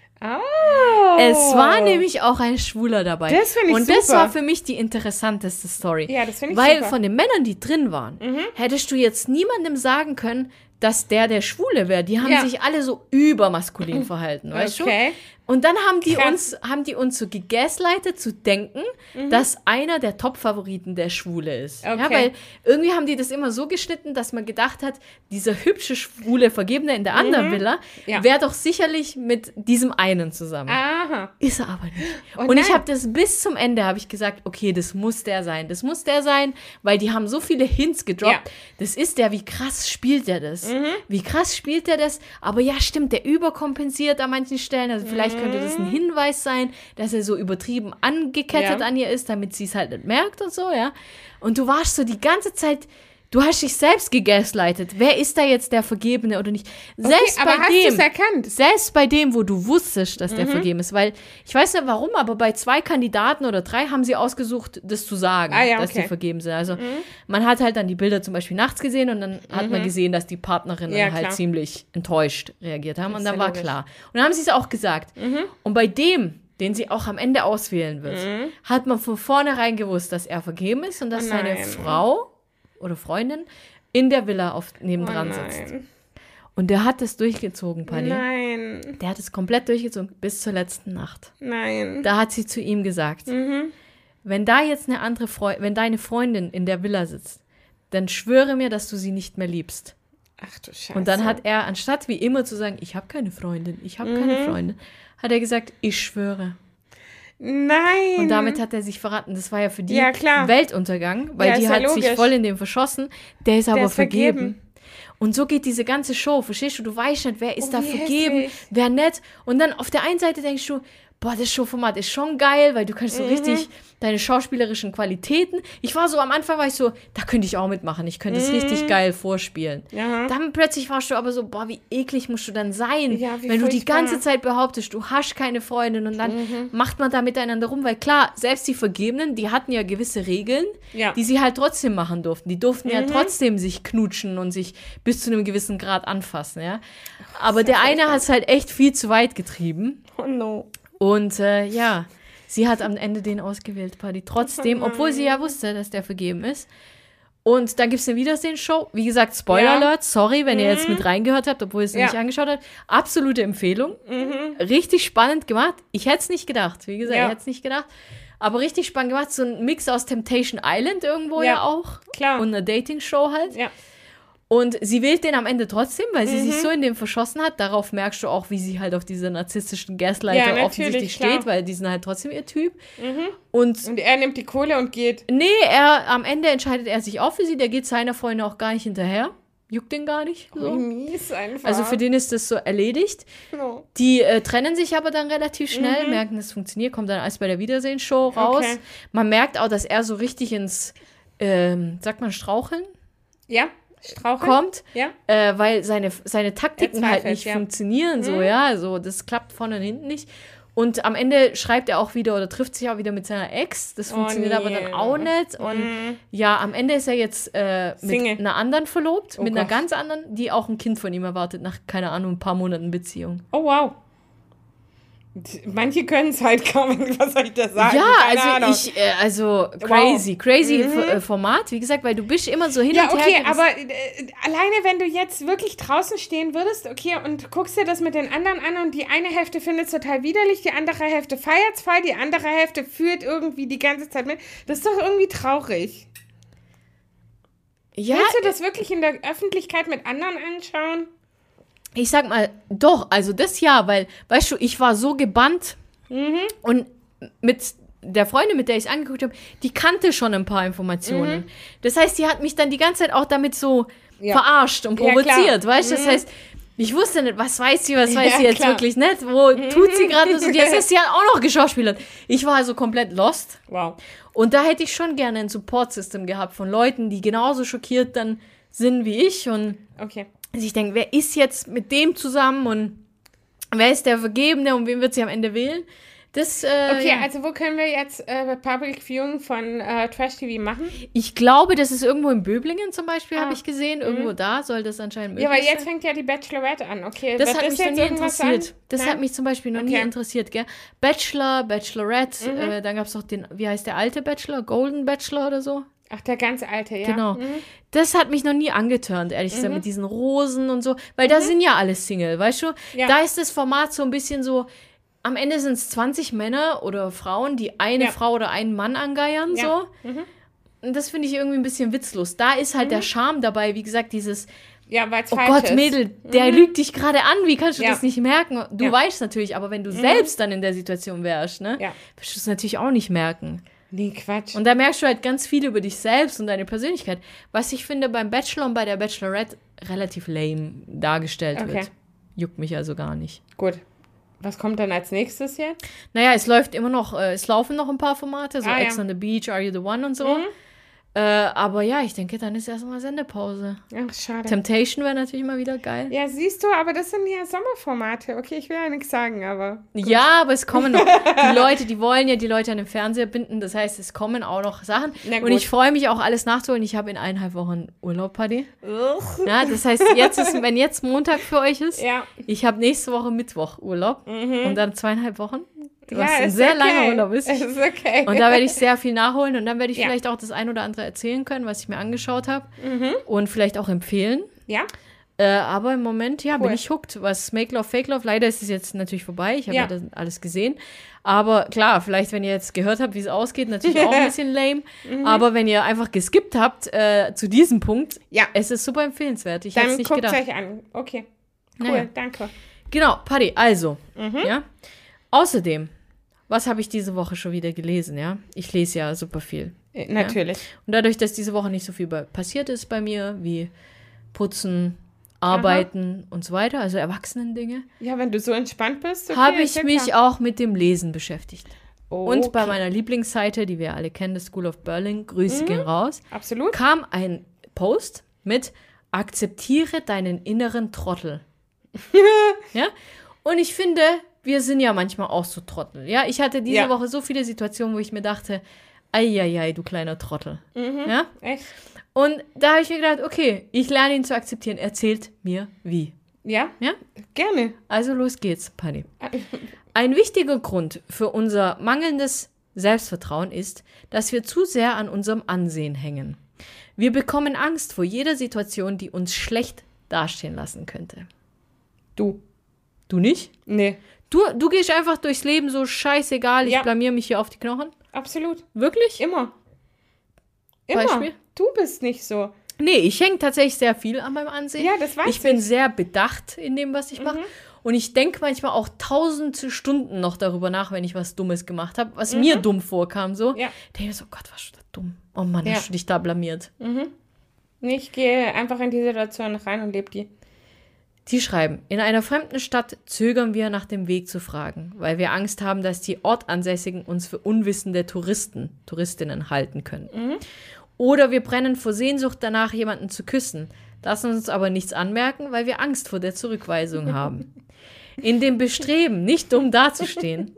Oh. Es war nämlich auch ein Schwuler dabei. Das finde ich Und das super. war für mich die interessanteste Story. Ja, das finde ich Weil super. von den Männern, die drin waren, hättest du jetzt niemandem sagen können, dass der Schwule wäre. Die haben Ja. sich alle so übermaskulin verhalten, weißt Okay. du? Und dann haben Krass. die uns so gegaslightet zu denken, dass einer der Top-Favoriten der Schwule ist. Ja, Okay. weil irgendwie haben die das immer so geschnitten, dass man gedacht hat, dieser hübsche schwule Vergebene in der anderen Villa Ja. wäre doch sicherlich mit diesem einen zusammen. Aha. Ist er aber nicht. Oh und ich nein. habe das bis zum Ende, habe ich gesagt, okay, das muss der sein. Das muss der sein, weil die haben so viele Hints gedroppt. Ja. Das ist der, wie krass spielt der das? Wie krass spielt der das? Aber ja, stimmt, der überkompensiert an manchen Stellen. Also vielleicht könnte das ein Hinweis sein, dass er so übertrieben angekettet Ja. an ihr ist, damit sie es halt nicht merkt und so, ja. Und du warst so die ganze Zeit... Du hast dich selbst gegaslightet. Wer ist da jetzt der Vergebene oder nicht? Selbst aber bei hast dem, du's erkannt? selbst bei dem, wo du wusstest, dass der vergeben ist, weil ich weiß nicht warum, aber bei 2 Kandidaten oder 3 haben sie ausgesucht, das zu sagen, Ah ja, dass die okay. vergeben sind. Also man hat halt dann die Bilder zum Beispiel nachts gesehen und dann hat man gesehen, dass die Partnerinnen Ja, halt klar. ziemlich enttäuscht reagiert haben und ist dann ja war logisch. klar. Und dann haben sie es auch gesagt. Und bei dem, den sie auch am Ende auswählen wird, hat man von vornherein gewusst, dass er vergeben ist und dass seine nein. Frau oder Freundin in der Villa nebendran Oh sitzt. nein. Und der hat es durchgezogen, Pani. Nein. Der hat es komplett durchgezogen, bis zur letzten Nacht. Nein. Da hat sie zu ihm gesagt, wenn da jetzt eine andere wenn deine Freundin in der Villa sitzt, dann schwöre mir, dass du sie nicht mehr liebst. Ach du Scheiße. Und dann hat er, anstatt wie immer zu sagen, ich habe keine Freundin, hat er gesagt, ich schwöre. Nein. Und damit hat er sich verraten. Das war ja für die klar. Weltuntergang, weil Ja, die ist ja hat sich logisch. voll in dem verschossen. Der ist aber ist vergeben. vergeben. Und so geht diese ganze Show, verstehst du? Du weißt nicht, wer ist da wie vergeben, hässlich. wer nicht. Und dann auf der einen Seite denkst du, boah, das Showformat ist schon geil, weil du kannst so richtig deine schauspielerischen Qualitäten. Am Anfang war ich so, da könnte ich auch mitmachen. Ich könnte es richtig geil vorspielen. Ja. Dann plötzlich warst du aber so, boah, wie eklig musst du dann sein, Ja, wie wenn du die furchtbar. ganze Zeit behauptest, du hast keine Freundin und dann macht man da miteinander rum, weil klar, selbst die Vergebenen, die hatten ja gewisse Regeln, Ja. die sie halt trotzdem machen durften. Die durften ja trotzdem sich knutschen und sich bis zu einem gewissen Grad anfassen, ja. Aber der eine hat es halt echt viel zu weit getrieben. Oh no. Und sie hat am Ende den ausgewählt, Paddy. Trotzdem, obwohl sie ja wusste, dass der vergeben ist. Und dann gibt es eine Wiedersehensshow. Wie gesagt, Spoiler Alert, sorry, wenn ihr jetzt mit reingehört habt, obwohl ihr es nicht angeschaut habt. Absolute Empfehlung. Richtig spannend gemacht. Ich hätte es nicht gedacht. Wie gesagt, ich hätte es nicht gedacht. Aber richtig spannend gemacht. So ein Mix aus Temptation Island irgendwo ja auch. Klar. Und einer Dating-Show halt. Ja. Und sie wählt den am Ende trotzdem, weil sie sich so in dem verschossen hat. Darauf merkst du auch, wie sie halt auf diese narzisstischen Gaslighter Ja, offensichtlich natürlich, steht, klar. weil die sind halt trotzdem ihr Typ. Und Und er nimmt die Kohle und geht. nee, am Ende entscheidet er sich auch für sie. Der geht seiner Freundin auch gar nicht hinterher. Juckt den gar nicht. Wie So. mies einfach. Also für den ist das so erledigt. No. Die trennen sich aber dann relativ schnell, merken, das funktioniert, kommt dann alles bei der Wiedersehensshow raus. Okay. Man merkt auch, dass er so richtig ins, sagt man Straucheln Ja, Straucheln. kommt. Ja. Weil seine Taktiken Er halt zweifelt, nicht ja. funktionieren, so, ja, also das klappt vorne und hinten nicht. Und am Ende schreibt er auch wieder oder trifft sich auch wieder mit seiner Ex. Das funktioniert aber nee. dann auch nicht. Und ja, am Ende ist er jetzt mit Single. einer anderen verlobt, mit einer Gott. ganz anderen, die auch ein Kind von ihm erwartet, nach, keine Ahnung, ein paar Monaten Beziehung. Oh, wow. Manche können es halt kaum, was soll ich da sagen? Ja, Keine Ahnung. also crazy Format, wie gesagt, weil du bist immer so hin Ja, und her. okay, gerissen. aber alleine, wenn du jetzt wirklich draußen stehen würdest, okay, und guckst dir das mit den anderen an und die eine Hälfte findet es total widerlich, die andere Hälfte feiert es voll, die andere Hälfte fühlt irgendwie die ganze Zeit mit. Das ist doch irgendwie traurig. ja, Willst du das wirklich in der Öffentlichkeit mit anderen anschauen? ich sag mal, doch, also das ja, weil, weißt du, ich war so gebannt und mit der Freundin, mit der ich es angeguckt habe, die kannte schon ein paar Informationen. Das heißt, die hat mich dann die ganze Zeit auch damit so verarscht und Ja, provoziert, klar. weißt du? Das heißt, ich wusste nicht, was weiß sie jetzt klar. wirklich nicht, wo tut sie gerade so, jetzt ist sie halt auch noch geschauspielert. Ich war also komplett lost. Wow. Und da hätte ich schon gerne ein Support-System gehabt von Leuten, die genauso schockiert dann sind wie ich und Okay. also ich denke, wer ist jetzt mit dem zusammen und wer ist der Vergebene und wen wird sie am Ende wählen? Das, Okay, ja. also wo können wir jetzt Public Viewing von Trash TV machen? Ich glaube, das ist irgendwo in Böblingen zum Beispiel, habe ich gesehen. Irgendwo da soll das anscheinend möglich Ja, weil sein. jetzt fängt ja die Bachelorette an. Okay, Das wird hat mich noch jetzt nie irgendwas interessiert. an? Das Nein? hat mich zum Beispiel noch nie Okay. interessiert, gell? Bachelor, Bachelorette, dann gab es noch den, wie heißt der alte Bachelor? Golden Bachelor oder so? Ach, der ganz alte, ja. Genau. Das hat mich noch nie angetörnt, ehrlich gesagt, mit diesen Rosen und so. Weil da sind ja alle Single, weißt du? Ja. Da ist das Format so ein bisschen so, am Ende sind es 20 Männer oder Frauen, die eine Ja. Frau oder einen Mann angeiern, Ja. so. Und das finde ich irgendwie ein bisschen witzlos. Da ist halt der Charme dabei, wie gesagt, dieses, Ja, weil es oh falsch Gott, ist. Mädel, der lügt dich gerade an, wie kannst du Ja. das nicht merken? Du Ja. weißt natürlich, aber wenn du selbst dann in der Situation wärst, ne, Ja. wirst du es natürlich auch nicht merken. Nee, Quatsch. Und da merkst du halt ganz viel über dich selbst und deine Persönlichkeit. Was ich finde beim Bachelor und bei der Bachelorette relativ lame dargestellt Okay. wird. Juckt mich also gar nicht. Gut. Was kommt dann als nächstes jetzt? Naja, es läuft immer noch, es laufen noch ein paar Formate, so Ah, Ex ja. on the Beach, Are You the One und so. Aber ja, ich denke, dann ist erstmal Sendepause. Ach, schade. Temptation wäre natürlich mal wieder geil. Ja, siehst du, aber das sind ja Sommerformate. Okay, ich will ja nichts sagen, aber... Ja, aber es kommen noch die Leute, die wollen ja die Leute an den Fernseher binden. Das heißt, es kommen auch noch Sachen. Na Und gut. ich freue mich auch, alles nachzuholen. Ich habe in 1,5 Wochen Urlaub, Paddy. Ja, das heißt, wenn jetzt Montag für euch ist, Ja. ich habe nächste Woche Mittwoch Urlaub und dann 2,5 Wochen, was Ja, ein ist sehr okay. langer Urlaub ist. Es ist okay. Und da werde ich sehr viel nachholen und dann werde ich Ja. vielleicht auch das ein oder andere erzählen können, was ich mir angeschaut habe und vielleicht auch empfehlen. Ja? Aber im Moment, ja, Cool. bin ich hooked. Was Make Love, Fake Love, leider ist es jetzt natürlich vorbei. Ich habe Ja. ja das alles gesehen. Aber klar, vielleicht, wenn ihr jetzt gehört habt, wie es ausgeht, natürlich auch ein bisschen lame. Aber wenn ihr einfach geskippt habt zu diesem Punkt, Ja. es ist super empfehlenswert. Ich hätte es Dann nicht guckt gedacht. euch an. Okay. Cool, Naja. danke. Genau, Paddy, also, Mhm. ja. Außerdem, was habe ich diese Woche schon wieder gelesen, ja? Ich lese ja super viel. Natürlich. Und dadurch, dass diese Woche nicht so viel passiert ist bei mir, wie Putzen, Arbeiten und so weiter, also Erwachsenendinge, Ja, wenn du so entspannt bist, okay, habe ich ist ja mich klar. auch mit dem Lesen beschäftigt. Oh, Und bei okay. meiner Lieblingsseite, die wir alle kennen, das School of Berlin, Grüße gehen raus, Absolut. kam ein Post mit Akzeptiere deinen inneren Trottel. Ja? Und ich finde, wir sind ja manchmal auch so Trottel. Ja, ich hatte diese Ja. Woche so viele Situationen, wo ich mir dachte, eieiei, du kleiner Trottel. Ja? Echt? Und da habe ich mir gedacht, okay, ich lerne ihn zu akzeptieren. Erzählt mir wie. Ja? Ja? Gerne. Also los geht's, Paddy. Ein wichtiger Grund für unser mangelndes Selbstvertrauen ist, dass wir zu sehr an unserem Ansehen hängen. Wir bekommen Angst vor jeder Situation, die uns schlecht dastehen lassen könnte. Du. Du nicht? Nee. Du gehst einfach durchs Leben so scheißegal, ich Ja. blamier mich hier auf die Knochen? Absolut. Wirklich? Immer. Immer. Beispiel? Du bist nicht so. Nee, ich hänge tatsächlich sehr viel an meinem Ansehen. Ja, das weiß Ich bin ich. sehr bedacht in dem, was ich mache. Und ich denke manchmal auch 1000 Stunden noch darüber nach, wenn ich was Dummes gemacht habe, was mir dumm vorkam. So. Ja. Ich denke so, Gott, warst du da dumm? Oh Mann, Ja. hast du dich da blamiert. Nee, ich gehe einfach in die Situation rein und lebe die. Die schreiben, in einer fremden Stadt zögern wir nach dem Weg zu fragen, weil wir Angst haben, dass die Ortansässigen uns für unwissende Touristinnen halten können. Oder wir brennen vor Sehnsucht danach, jemanden zu küssen, lassen uns aber nichts anmerken, weil wir Angst vor der Zurückweisung haben. In dem Bestreben, nicht dumm dazustehen,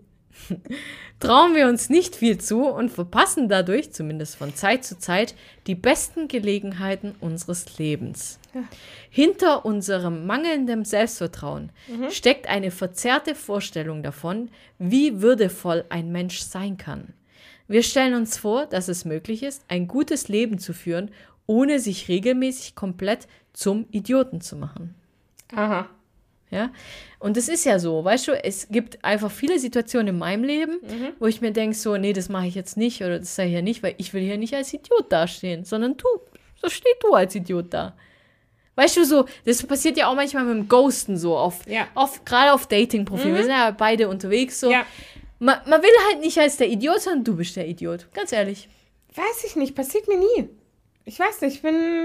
trauen wir uns nicht viel zu und verpassen dadurch, zumindest von Zeit zu Zeit, die besten Gelegenheiten unseres Lebens. Hinter unserem mangelnden Selbstvertrauen steckt eine verzerrte Vorstellung davon, wie würdevoll ein Mensch sein kann. Wir stellen uns vor, dass es möglich ist, ein gutes Leben zu führen, ohne sich regelmäßig komplett zum Idioten zu machen. Aha. Ja? Und es ist ja so, weißt du, es gibt einfach viele Situationen in meinem Leben, wo ich mir denke, so, nee, das mache ich jetzt nicht oder das sage ich ja nicht, weil ich will hier nicht als Idiot dastehen, sondern so steh du als Idiot da. Weißt du, so, das passiert ja auch manchmal mit dem Ghosten so, Ja. gerade auf Dating-Profilen. Wir sind ja beide unterwegs so. Ja. Man will halt nicht als der Idiot, sondern du bist der Idiot. Ganz ehrlich. Weiß ich nicht, passiert mir nie. Ich weiß nicht,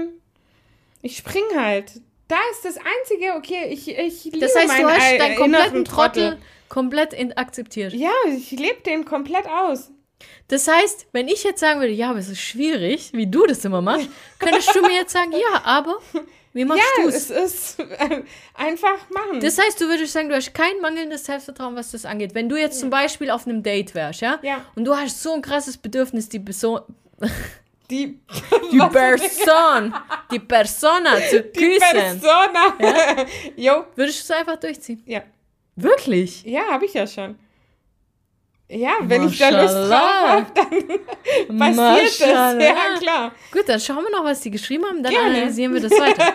ich spring halt. Da ist das Einzige, okay, ich liebe Das heißt, du meinen hast deinen kompletten inneren Trottel komplett akzeptiert. Ja, ich lebe den komplett aus. Das heißt, wenn ich jetzt sagen würde, ja, aber es ist schwierig, wie du das immer machst, könntest du mir jetzt sagen, ja, aber wie machst Ja, du es es? ist einfach machen. Das heißt, du würdest sagen, du hast kein mangelndes Selbstvertrauen, was das angeht. Wenn du jetzt zum Beispiel auf einem Date wärst, ja? Ja. Und du hast so ein krasses Bedürfnis, die Persona zu Die küssen, Persona. Jo. würdest du es einfach durchziehen? Ja. Wirklich? Ja, habe ich ja schon. Ja, wenn ich da Lust drauf Maschallah. habe, dann passiert das. Maschallah. Ja, klar. Gut, dann schauen wir noch, was die geschrieben haben, dann Gerne. analysieren wir das weiter.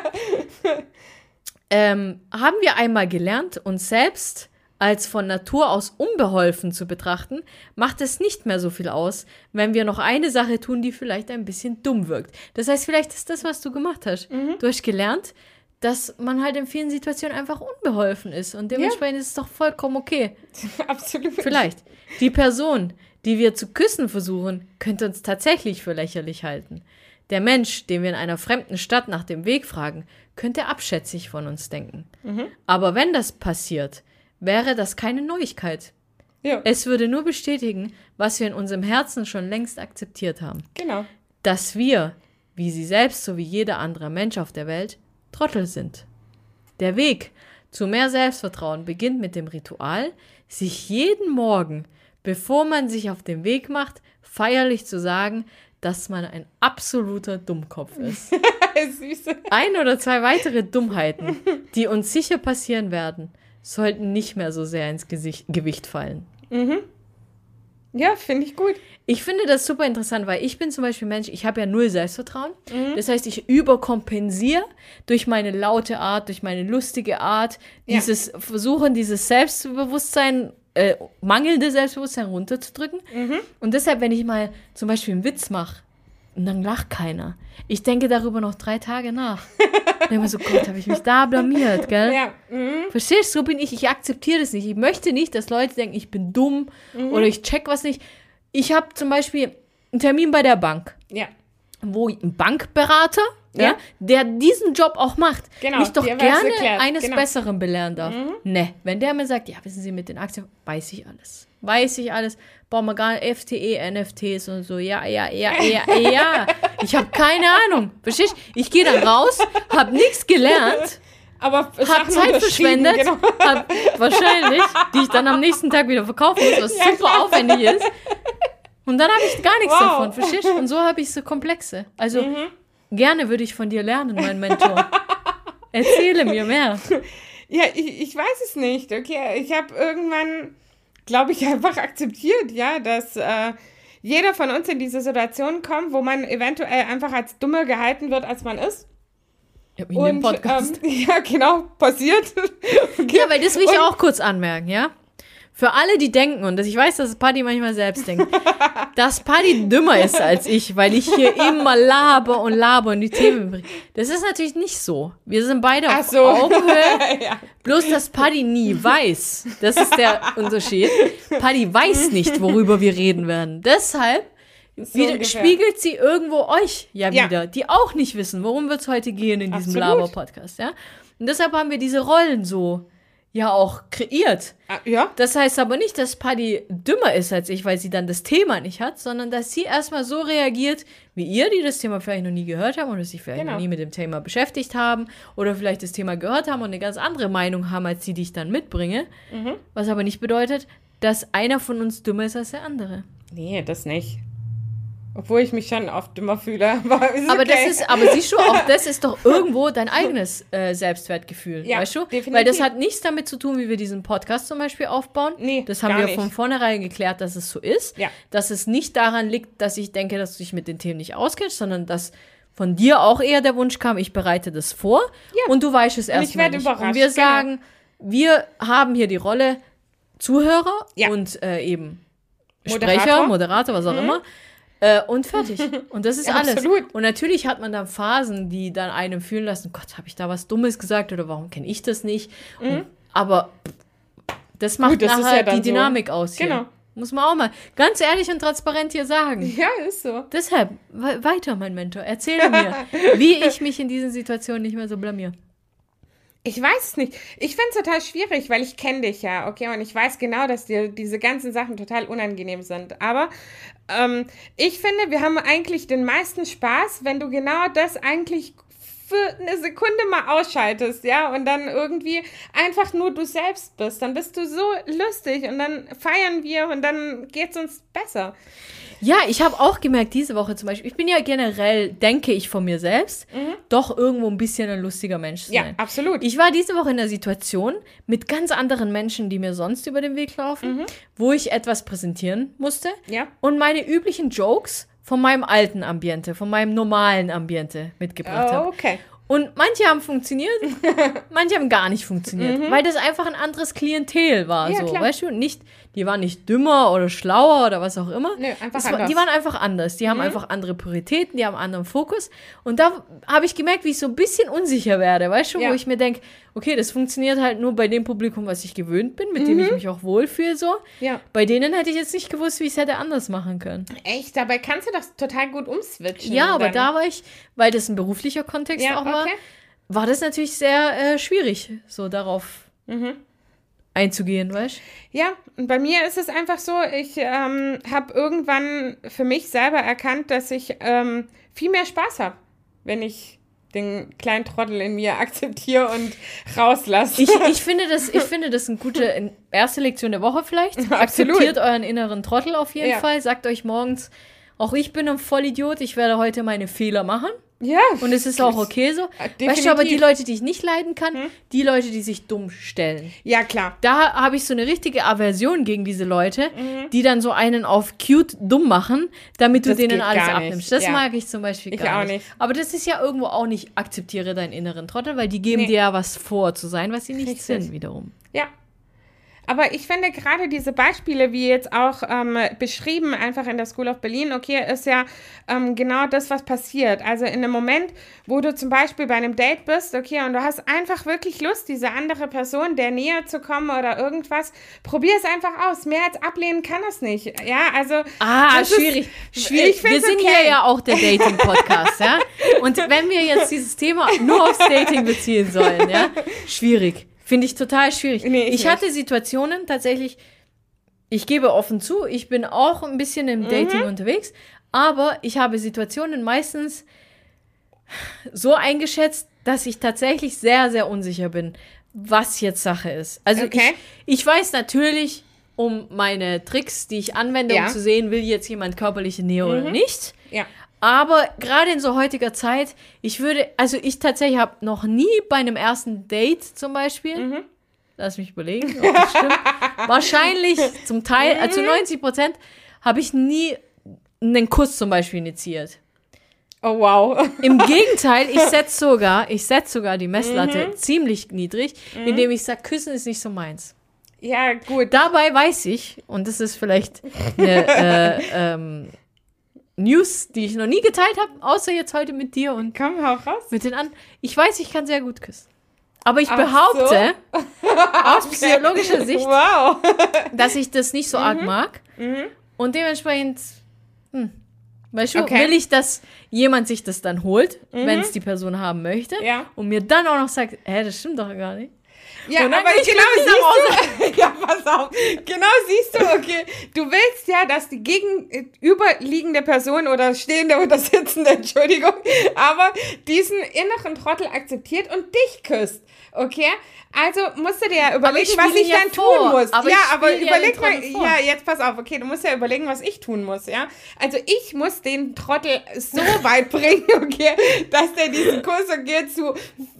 Haben wir einmal gelernt, uns selbst als von Natur aus unbeholfen zu betrachten, macht es nicht mehr so viel aus, wenn wir noch eine Sache tun, die vielleicht ein bisschen dumm wirkt. Das heißt, vielleicht ist das, was du gemacht hast. Du hast gelernt, dass man halt in vielen Situationen einfach unbeholfen ist und dementsprechend ist es doch vollkommen okay. Absolut. Vielleicht. Die Person, die wir zu küssen versuchen, könnte uns tatsächlich für lächerlich halten. Der Mensch, den wir in einer fremden Stadt nach dem Weg fragen, könnte abschätzig von uns denken. Aber wenn das passiert, wäre das keine Neuigkeit. Ja, Es würde nur bestätigen, was wir in unserem Herzen schon längst akzeptiert haben. genau. Dass wir, wie sie selbst so wie jeder andere Mensch auf der Welt, Trottel sind. Der Weg zu mehr Selbstvertrauen beginnt mit dem Ritual, sich jeden Morgen, bevor man sich auf den Weg macht, feierlich zu sagen, dass man ein absoluter Dummkopf ist. Süße. Ein oder zwei weitere Dummheiten, die uns sicher passieren werden, sollten nicht mehr so sehr ins Gewicht fallen. Ja, finde ich gut. Ich finde das super interessant, weil ich bin zum Beispiel Mensch, ich habe ja null Selbstvertrauen. Das heißt, ich überkompensiere durch meine laute Art, durch meine lustige Art, dieses Versuchen, dieses Selbstbewusstsein, mangelnde Selbstbewusstsein runterzudrücken. Und deshalb, wenn ich mal zum Beispiel einen Witz mache, und dann lacht keiner. Ich denke darüber noch 3 Tage nach. Ich denke mir so, Gott, habe ich mich da blamiert, gell? Ja. Verstehst du, so bin ich. Ich akzeptiere das nicht. Ich möchte nicht, dass Leute denken, ich bin dumm oder ich check was nicht. Ich habe zum Beispiel einen Termin bei der Bank, wo ein Bankberater, der diesen Job auch macht, mich doch gerne eines Besseren belehren darf. Ne, wenn der mir sagt, ja, wissen Sie, mit den Aktien, weiß ich alles. Brauchen wir gar nicht FTE, NFTs und so. Ja. Ich habe keine Ahnung. Verstehst du? Ich gehe dann raus, habe nichts gelernt, aber habe Zeit verschwendet, wahrscheinlich, die ich dann am nächsten Tag wieder verkaufen muss, was super aufwendig ist. Und dann habe ich gar nichts davon, verstehst du? Und so habe ich so Komplexe. Also gerne würde ich von dir lernen, mein Mentor. Erzähle mir mehr. Ja, ich weiß es nicht. Okay, ich habe irgendwann, glaube ich, einfach akzeptiert, dass jeder von uns in diese Situation kommt, wo man eventuell einfach als dummer gehalten wird, als man ist. Ja, wie in dem Podcast. Ja, genau, passiert. Okay. Ja, weil das will ich auch kurz anmerken, ja? Für alle, die denken, und ich weiß, dass Paddy manchmal selbst denkt, dass Paddy dümmer ist als ich, weil ich hier immer laber und die Themen bringe. Das ist natürlich nicht so. Wir sind beide auf Augenhöhe. Bloß, dass Paddy nie weiß. Das ist der Unterschied. Paddy weiß nicht, worüber wir reden werden. Deshalb spiegelt sie irgendwo euch wieder, die auch nicht wissen, worum wird es heute gehen in diesem Laber-Podcast. Ja? Und deshalb haben wir diese Rollen so auch kreiert. Ja. Das heißt aber nicht, dass Paddy dümmer ist als ich, weil sie dann das Thema nicht hat, sondern dass sie erstmal so reagiert, wie ihr, die das Thema vielleicht noch nie gehört haben oder sich vielleicht noch nie mit dem Thema beschäftigt haben oder vielleicht das Thema gehört haben und eine ganz andere Meinung haben, als die ich dann mitbringe. Was aber nicht bedeutet, dass einer von uns dümmer ist als der andere. Nee, das nicht. Obwohl ich mich schon oft dümmer fühle. Aber siehst du, auch das ist doch irgendwo dein eigenes Selbstwertgefühl, weißt du? Definitiv. Weil das hat nichts damit zu tun, wie wir diesen Podcast zum Beispiel aufbauen. Nee, das haben wir von vornherein geklärt, dass es so ist. Ja. Dass es nicht daran liegt, dass ich denke, dass du dich mit den Themen nicht auskennst, sondern dass von dir auch eher der Wunsch kam, ich bereite das vor und du weißt es erstmal nicht. Überrascht. Und wir sagen, wir haben hier die Rolle Zuhörer und eben Sprecher, Moderator, was auch immer. Und fertig. Und das ist alles. Absolut. Und natürlich hat man dann Phasen, die dann einem fühlen lassen, Gott, habe ich da was Dummes gesagt oder warum kenne ich das nicht? Aber das macht nachher die Dynamik aus hier. Genau. Muss man auch mal ganz ehrlich und transparent hier sagen. Ja, ist so. Deshalb, weiter, mein Mentor. Erzähle mir, wie ich mich in diesen Situationen nicht mehr so blamiere. Ich weiß es nicht. Ich finde es total schwierig, weil ich kenne dich ja, okay? Und ich weiß genau, dass dir diese ganzen Sachen total unangenehm sind. Aber ich finde, wir haben eigentlich den meisten Spaß, wenn du genau das eigentlich für eine Sekunde mal ausschaltest, ja? Und dann irgendwie einfach nur du selbst bist. Dann bist du so lustig und dann feiern wir und dann geht es uns besser. Ja, ich habe auch gemerkt, diese Woche zum Beispiel, ich bin ja generell, denke ich von mir selbst, doch irgendwo ein bisschen ein lustiger Mensch zu sein. Ja, absolut. Ich war diese Woche in einer Situation mit ganz anderen Menschen, die mir sonst über den Weg laufen, wo ich etwas präsentieren musste und meine üblichen Jokes von meinem alten Ambiente, von meinem normalen Ambiente mitgebracht habe. Okay. Und manche haben funktioniert, manche haben gar nicht funktioniert, weil das einfach ein anderes Klientel war. Ja, so, klar. weißt du? Die waren nicht dümmer oder schlauer oder was auch immer. Nö, einfach anders. Die waren einfach anders. Die haben einfach andere Prioritäten, die haben einen anderen Fokus. Und da habe ich gemerkt, wie ich so ein bisschen unsicher werde, weißt du? Wo ich mir denke, okay, das funktioniert halt nur bei dem Publikum, was ich gewöhnt bin, mit dem ich mich auch wohlfühle. So. Ja. Bei denen hätte ich jetzt nicht gewusst, wie ich es hätte anders machen können. Echt? Dabei kannst du das total gut umswitchen. Ja, aber da war ich, weil das ein beruflicher Kontext auch war das natürlich sehr schwierig, so darauf einzugehen, weißt du? Ja, und bei mir ist es einfach so, ich habe irgendwann für mich selber erkannt, dass ich viel mehr Spaß habe, wenn ich den kleinen Trottel in mir akzeptiere und rauslasse. Ich finde das eine gute erste Lektion der Woche vielleicht. Absolut. Akzeptiert euren inneren Trottel auf jeden Fall. Sagt euch morgens, auch ich bin ein Vollidiot, ich werde heute meine Fehler machen. Ja. Und es ist auch okay so. Definitiv. Weißt du, aber die Leute, die ich nicht leiden kann, die Leute, die sich dumm stellen. Ja, klar. Da habe ich so eine richtige Aversion gegen diese Leute, die dann so einen auf cute dumm machen, damit du Das denen geht alles gar nicht. abnimmst. Das Ja. mag ich zum Beispiel Ich gar auch nicht. Aber das ist ja irgendwo auch nicht, akzeptiere deinen inneren Trottel, weil die geben dir ja was vor zu sein, was sie nicht Richtig. sind wiederum. Ja. Aber ich finde gerade diese Beispiele, wie jetzt auch beschrieben, einfach in der School of Berlin, okay, ist ja genau das, was passiert. Also in einem Moment, wo du zum Beispiel bei einem Date bist, okay, und du hast einfach wirklich Lust, diese andere Person der näher zu kommen oder irgendwas, probier es einfach aus. Mehr als ablehnen kann das nicht. Ja, also. das Schwierig. Ich Wir find's sind okay. hier ja auch der Dating-Podcast, ja. Und wenn wir jetzt dieses Thema nur aufs Dating beziehen sollen, ja, schwierig. Finde ich total schwierig. Nee, ich hatte Situationen tatsächlich, ich gebe offen zu, ich bin auch ein bisschen im Dating unterwegs, aber ich habe Situationen meistens so eingeschätzt, dass ich tatsächlich sehr, sehr unsicher bin, was jetzt Sache ist. Also Okay. ich weiß natürlich um meine Tricks, die ich anwende, um Ja. zu sehen, will jetzt jemand körperliche Nähe oder nicht. Ja. Aber gerade in so heutiger Zeit, ich tatsächlich habe noch nie bei einem ersten Date zum Beispiel, lass mich überlegen, ob das stimmt, wahrscheinlich zum Teil, zu 90% habe ich nie einen Kuss zum Beispiel initiiert. Oh, wow. Im Gegenteil, ich setze sogar die Messlatte ziemlich niedrig, indem ich sage, Küssen ist nicht so meins. Ja, gut. Dabei weiß ich, und das ist vielleicht eine News, die ich noch nie geteilt habe, außer jetzt heute mit dir und Komm, hau raus. mit den anderen. Ich weiß, ich kann sehr gut küssen. Aber ich Ach behaupte, aus psychologischer Sicht, Wow. dass ich das nicht so arg mag. Und dementsprechend, weißt du, Okay. will ich, dass jemand sich das dann holt, wenn es die Person haben möchte, Ja. und mir dann auch noch sagt, das stimmt doch gar nicht. Ja, Und dann aber bin ich genau glücklich siehst du, ja, pass auf, genau siehst du, okay, du willst ja, dass die gegenüberliegende Person oder stehende oder sitzende, Entschuldigung, aber diesen inneren Trottel akzeptiert und dich küsst, okay? Also musst du dir ja überlegen, ich was spiele ich ja dann vor. tun muss. Aber ja, ich aber spiele ja überleg den mal, Trottel vor. ja, jetzt pass auf, okay, du musst ja überlegen, was ich tun muss, ja? Also ich muss den Trottel so weit bringen, okay, dass der diesen Kurs, okay, zu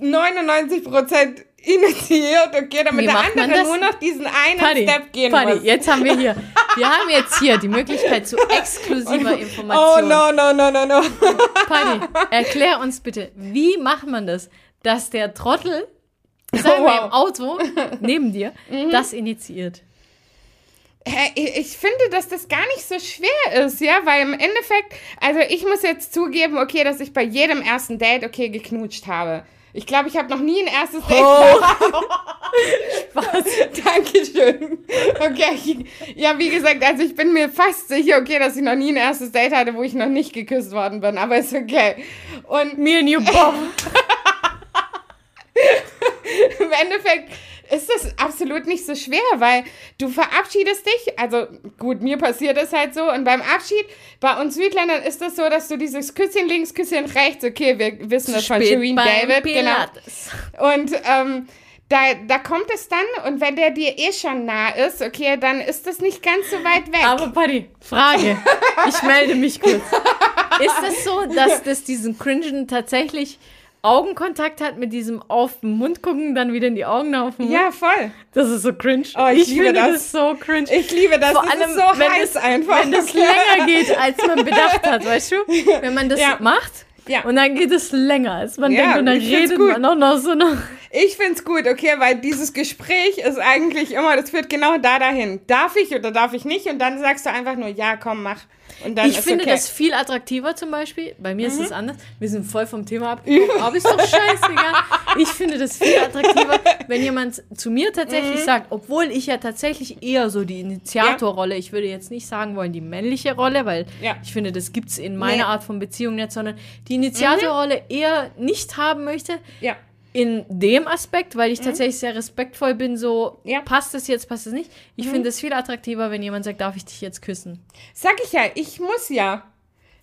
99% initiiert, okay, damit Wie der macht man andere das? nur noch diesen einen Step gehen muss. jetzt haben wir jetzt hier die Möglichkeit zu exklusiver Oh, Information. no. Paddy, erklär uns bitte, wie macht man das, dass der Trottel, sagen wir im Auto, neben dir, das initiiert? Ich finde, dass das gar nicht so schwer ist, ja, weil im Endeffekt, also ich muss jetzt zugeben, okay, dass ich bei jedem ersten Date, okay, geknutscht habe. Ich glaube, ich habe noch nie ein erstes Date Was? Dankeschön. Okay, ja, wie gesagt, also ich bin mir fast sicher, okay, dass ich noch nie ein erstes Date hatte, wo ich noch nicht geküsst worden bin, aber ist okay. Und Me and you both. im Endeffekt ist das absolut nicht so schwer, weil du verabschiedest dich, also gut, mir passiert das halt so, und beim Abschied, bei uns Südländern ist das so, dass du dieses Küsschen links, Küsschen rechts, okay, wir wissen das von Shireen David, genau. Und da kommt es dann, und wenn der dir eh schon nah ist, okay, dann ist das nicht ganz so weit weg. Aber Paddy, Frage, ich melde mich kurz. Ist es so, dass das diesen Cringen tatsächlich Augenkontakt hat mit diesem auf den Mund gucken, dann wieder in die Augen auf den Mund? Ja, voll. Das ist so cringe. Oh, ich liebe finde das. so cringe. Ich liebe das, Vor das allem, ist so heiß einfach. Wenn das länger geht, als man bedacht hat, weißt du? Wenn man das macht Ja. und dann geht es länger, als man Ja, denkt, und dann ich find's redet gut. man auch noch so noch. Ich find's gut, okay, weil dieses Gespräch ist eigentlich immer, das führt genau dahin. Darf ich oder darf ich nicht? Und dann sagst du einfach nur, ja, komm, mach. Und dann Ich ist finde okay. das viel attraktiver zum Beispiel. Bei mir ist es anders. Wir sind voll vom Thema abgekommen, aber ist doch scheißegal. Ich finde das viel attraktiver, wenn jemand zu mir tatsächlich sagt, obwohl ich ja tatsächlich eher so die Initiatorrolle, ich würde jetzt nicht sagen wollen die männliche Rolle, weil ich finde, das gibt es in meiner Art von Beziehung nicht, sondern die Initiatorrolle eher nicht haben möchte. Ja. In dem Aspekt, weil ich tatsächlich sehr respektvoll bin, so, passt es jetzt, passt es nicht. Ich finde es viel attraktiver, wenn jemand sagt, darf ich dich jetzt küssen? Sag ich ja, ich muss ja.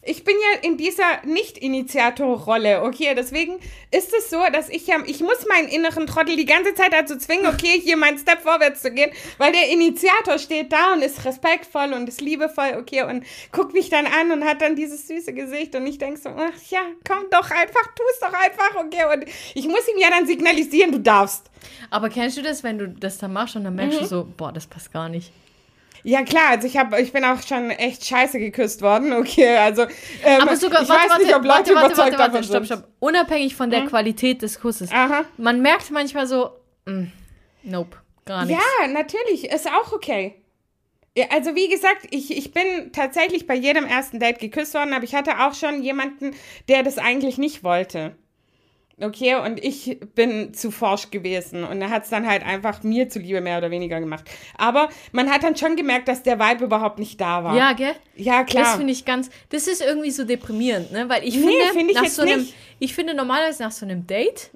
Ich bin ja in dieser Nicht-Initiator-Rolle, okay? Deswegen ist es so, dass ich muss meinen inneren Trottel die ganze Zeit dazu zwingen, okay, hier meinen Step vorwärts zu gehen, weil der Initiator steht da und ist respektvoll und ist liebevoll, okay, und guckt mich dann an und hat dann dieses süße Gesicht und ich denke so, ach ja, komm doch einfach, tu es doch einfach, okay? Und ich muss ihm ja dann signalisieren, du darfst. Aber kennst du das, wenn du das dann machst und dann merkst du so, boah, das passt gar nicht? Ja, klar, also ich bin auch schon echt scheiße geküsst worden, okay, also aber sogar, ich weiß nicht, ob Leute überzeugt davon sind. Stopp. Unabhängig von der Qualität des Kusses. Aha. Man merkt manchmal so, nope, gar nichts. Ja, natürlich, ist auch okay. Ja, also wie gesagt, ich bin tatsächlich bei jedem ersten Date geküsst worden, aber ich hatte auch schon jemanden, der das eigentlich nicht wollte. Okay, und ich bin zu forsch gewesen und er hat es dann halt einfach mir zuliebe mehr oder weniger gemacht. Aber man hat dann schon gemerkt, dass der Vibe überhaupt nicht da war. Ja, gell? Ja, klar. Das finde ich das ist irgendwie so deprimierend, ne? Weil ich ich finde normalerweise nach so einem Date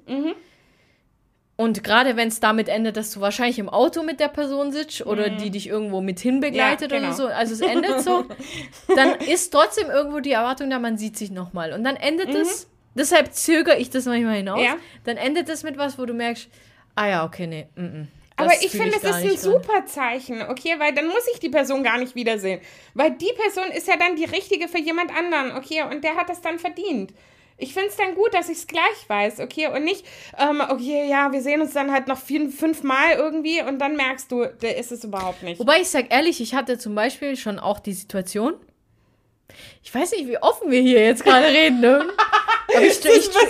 und gerade wenn es damit endet, dass du wahrscheinlich im Auto mit der Person sitzt oder die dich irgendwo mit hinbegleitet oder so, also es endet so, dann ist trotzdem irgendwo die Erwartung da, man sieht sich nochmal und dann endet es. Deshalb zögere ich das manchmal hinaus. Ja. Dann endet das mit was, wo du merkst, okay, nee. Aber ich finde, es ist ein super Zeichen, okay? Weil dann muss ich die Person gar nicht wiedersehen. Weil die Person ist ja dann die richtige für jemand anderen, okay? Und der hat das dann verdient. Ich finde es dann gut, dass ich es gleich weiß, okay? Und nicht, okay, ja, wir sehen uns dann halt noch 5 Mal irgendwie und dann merkst du, der ist es überhaupt nicht. Wobei ich sag ehrlich, ich hatte zum Beispiel schon auch die Situation, ich weiß nicht, wie offen wir hier jetzt gerade reden, ne? Aber ich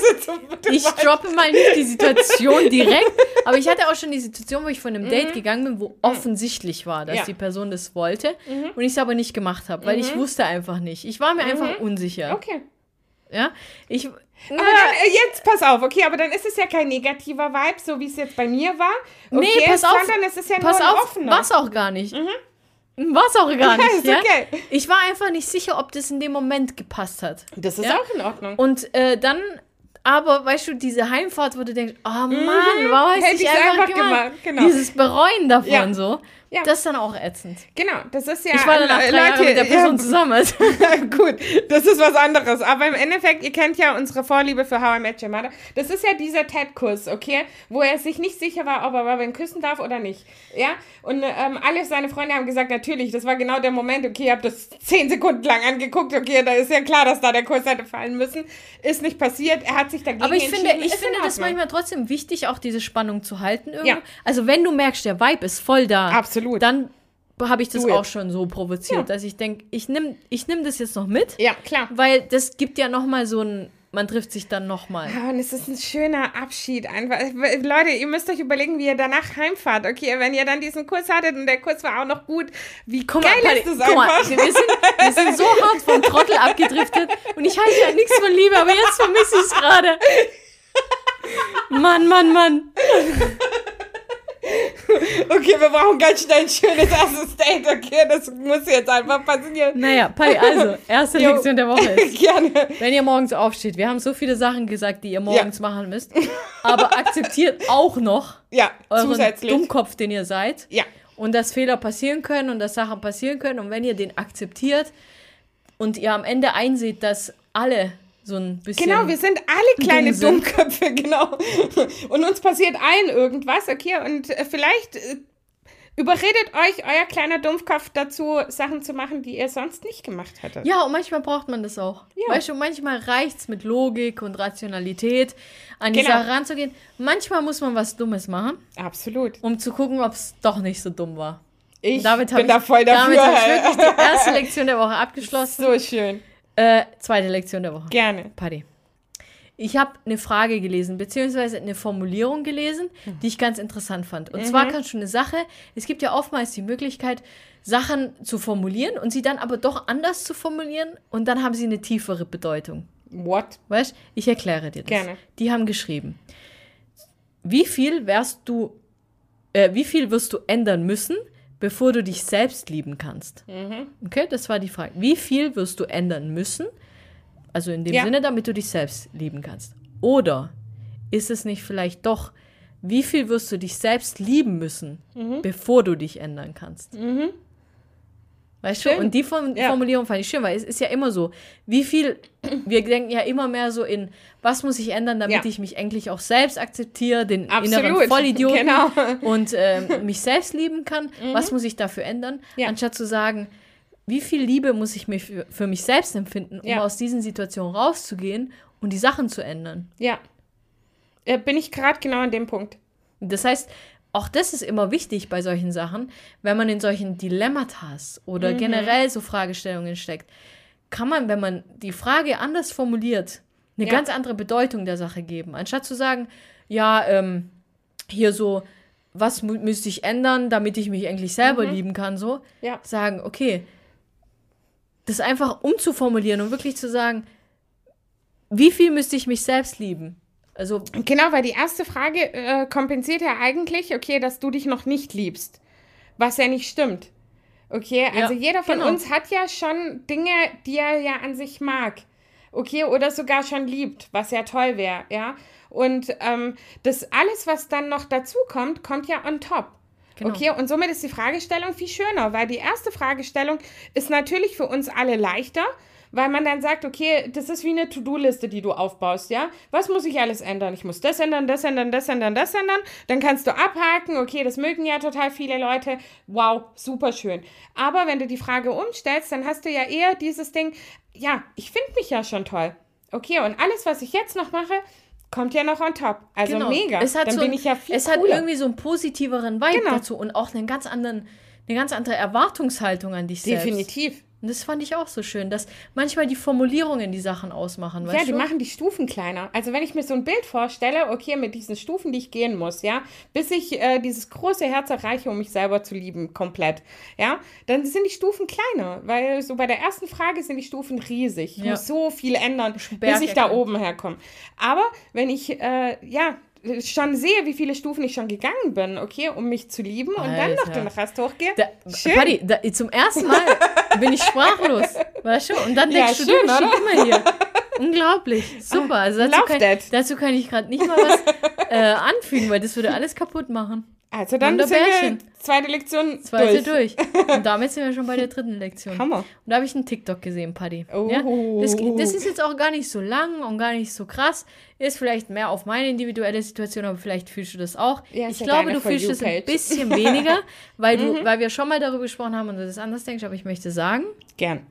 droppe mal nicht die Situation direkt, aber ich hatte auch schon die Situation, wo ich von einem Date gegangen bin, wo offensichtlich war, dass die Person das wollte und ich es aber nicht gemacht habe, weil ich wusste einfach nicht. Ich war mir einfach unsicher. Okay. Ja, aber dann, jetzt pass auf, okay, aber dann ist es ja kein negativer Vibe, so wie es jetzt bei mir war. Okay, nee, pass auf, sondern es ist ja nur ein offener. War's auch gar nicht. War's auch gar nicht, ja? Okay. Ich war einfach nicht sicher, ob das in dem Moment gepasst hat. Das ist auch in Ordnung. Und dann, aber weißt du, diese Heimfahrt, wo du denkst, oh Mann, warum hast du nicht einfach gemacht? Genau. Dieses Bereuen davon so. Ja. Das ist dann auch ätzend. Genau, das ist ja... Ich war danach 3 Jahre mit der Person zusammen. Gut, das ist was anderes. Aber im Endeffekt, ihr kennt ja unsere Vorliebe für How I Met Your Mother. Das ist ja dieser Ted-Kuss, okay? Wo er sich nicht sicher war, ob er Robin küssen darf oder nicht. Ja? Und alle seine Freunde haben gesagt, natürlich, das war genau der Moment, okay, ihr habt das 10 Sekunden lang angeguckt, okay, da ist ja klar, dass da der Kuss hätte fallen müssen. Ist nicht passiert, er hat sich dagegen entschieden. Aber ich finde das manchmal trotzdem wichtig, auch diese Spannung zu halten. Irgendwo. Ja. Also wenn du merkst, der Vibe ist voll da. Absolut. Dann habe ich das auch schon so provoziert, dass ich denke, ich nehm das jetzt noch mit. Ja, klar. Weil das gibt ja nochmal so ein, man trifft sich dann nochmal. Ja, und es ist ein schöner Abschied einfach. Leute, ihr müsst euch überlegen, wie ihr danach heimfahrt. Okay, wenn ihr dann diesen Kurs hattet und der Kurs war auch noch gut, wie geil ist das einfach? Wir sind so hart vom Trottel abgedriftet und ich halte ja nichts von Liebe, aber jetzt vermisse ich es gerade. Mann. Okay, wir brauchen ganz schnell ein schönes erstes Date, okay? Das muss jetzt einfach passieren. Naja, also, erste Lektion der Woche ist, gerne. Wenn ihr morgens aufsteht, wir haben so viele Sachen gesagt, die ihr morgens machen müsst, aber akzeptiert auch noch euren Dummkopf, den ihr seid. Ja. Und dass Fehler passieren können und dass Sachen passieren können. Und wenn ihr den akzeptiert und ihr am Ende einseht, dass alle so ein bisschen. Genau, wir sind alle kleine Dummköpfe, genau. Und uns passiert allen irgendwas, okay? Und vielleicht überredet euch euer kleiner Dummkopf dazu, Sachen zu machen, die ihr sonst nicht gemacht hättet. Ja, und manchmal braucht man das auch. Ja. Weißt du, manchmal reicht es mit Logik und Rationalität, an die Sache ranzugehen. Manchmal muss man was Dummes machen. Absolut. Um zu gucken, ob es doch nicht so dumm war. Ich bin da voll dafür. Damit habe ich wirklich die erste Lektion der Woche abgeschlossen. So schön. Zweite Lektion der Woche. Gerne. Paddy. Ich habe eine Frage gelesen, beziehungsweise eine Formulierung gelesen, die ich ganz interessant fand. Und zwar kannst du eine Sache, es gibt ja oftmals die Möglichkeit, Sachen zu formulieren und sie dann aber doch anders zu formulieren und dann haben sie eine tiefere Bedeutung. What? Weißt du, ich erkläre dir das. Gerne. Die haben geschrieben, wie viel wirst du ändern müssen, bevor du dich selbst lieben kannst. Okay, das war die Frage. Wie viel wirst du ändern müssen, also in dem Sinne, damit du dich selbst lieben kannst? Oder ist es nicht vielleicht doch, wie viel wirst du dich selbst lieben müssen, bevor du dich ändern kannst? Weißt Schön. du? Und die Formulierung fand ich schön, weil es ist ja immer so, wir denken ja immer mehr so in, was muss ich ändern, damit ich mich endlich auch selbst akzeptiere, den inneren Vollidioten und mich selbst lieben kann. Was muss ich dafür ändern? Anstatt zu sagen, wie viel Liebe muss ich mir für mich selbst empfinden, um aus diesen Situationen rauszugehen und die Sachen zu ändern. Ja. Bin ich gerade genau an dem Punkt. Das heißt, auch das ist immer wichtig bei solchen Sachen, wenn man in solchen Dilemmata oder generell so Fragestellungen steckt, kann man, wenn man die Frage anders formuliert, eine ganz andere Bedeutung der Sache geben. Anstatt zu sagen, hier so, was müsste ich ändern, damit ich mich eigentlich selber lieben kann, so, sagen, okay, das einfach umzuformulieren und wirklich zu sagen, wie viel müsste ich mich selbst lieben? Also genau, weil die erste Frage kompensiert ja eigentlich, okay, dass du dich noch nicht liebst, was ja nicht stimmt. Okay, also jeder von uns hat ja schon Dinge, die er ja an sich mag. Okay, oder sogar schon liebt, was ja toll wäre, ja. Und das alles, was dann noch dazu kommt, kommt ja on top. Genau. Okay, und somit ist die Fragestellung viel schöner, weil die erste Fragestellung ist natürlich für uns alle leichter, weil man dann sagt, okay, das ist wie eine To-Do-Liste, die du aufbaust, ja? Was muss ich alles ändern? Ich muss das ändern, das ändern, das ändern, das ändern. Dann kannst du abhaken, okay, das mögen ja total viele Leute. Wow, super schön. Aber wenn du die Frage umstellst, dann hast du ja eher dieses Ding, ja, ich finde mich ja schon toll. Okay, und alles, was ich jetzt noch mache, kommt ja noch on top. Also mega. Dann bin ich ja viel cooler. Hat irgendwie so einen positiveren Vibe dazu und auch eine ganz andere Erwartungshaltung an dich selbst. Definitiv. Und das fand ich auch so schön, dass manchmal die Formulierungen die Sachen ausmachen, weißt du? Ja, die machen die Stufen kleiner. Also wenn ich mir so ein Bild vorstelle, okay, mit diesen Stufen, die ich gehen muss, ja, bis ich dieses große Herz erreiche, um mich selber zu lieben, komplett, ja, dann sind die Stufen kleiner, weil so bei der ersten Frage sind die Stufen riesig. Ich muss so viel ändern, bis ich da oben herkomme. Aber wenn ich, schon sehe, wie viele Stufen ich schon gegangen bin, okay, um mich zu lieben und dann noch den Rest hochgehe. Paddy, zum ersten Mal bin ich sprachlos, weißt du? Und dann denkst du, ich stehe immer hier. Unglaublich, super. Also dazu kann ich gerade nicht mal was anfügen, weil das würde alles kaputt machen. Also dann sind wir zweite Lektion durch. Und damit sind wir schon bei der dritten Lektion. Hammer. Und da habe ich einen TikTok gesehen, Paddy. Oh. Ja? Das ist jetzt auch gar nicht so lang und gar nicht so krass. Ist vielleicht mehr auf meine individuelle Situation, aber vielleicht fühlst du das auch. Ja, ich glaube, du fühlst es ein bisschen weniger, weil wir schon mal darüber gesprochen haben und du das anders denkst, aber ich möchte sagen. Gern.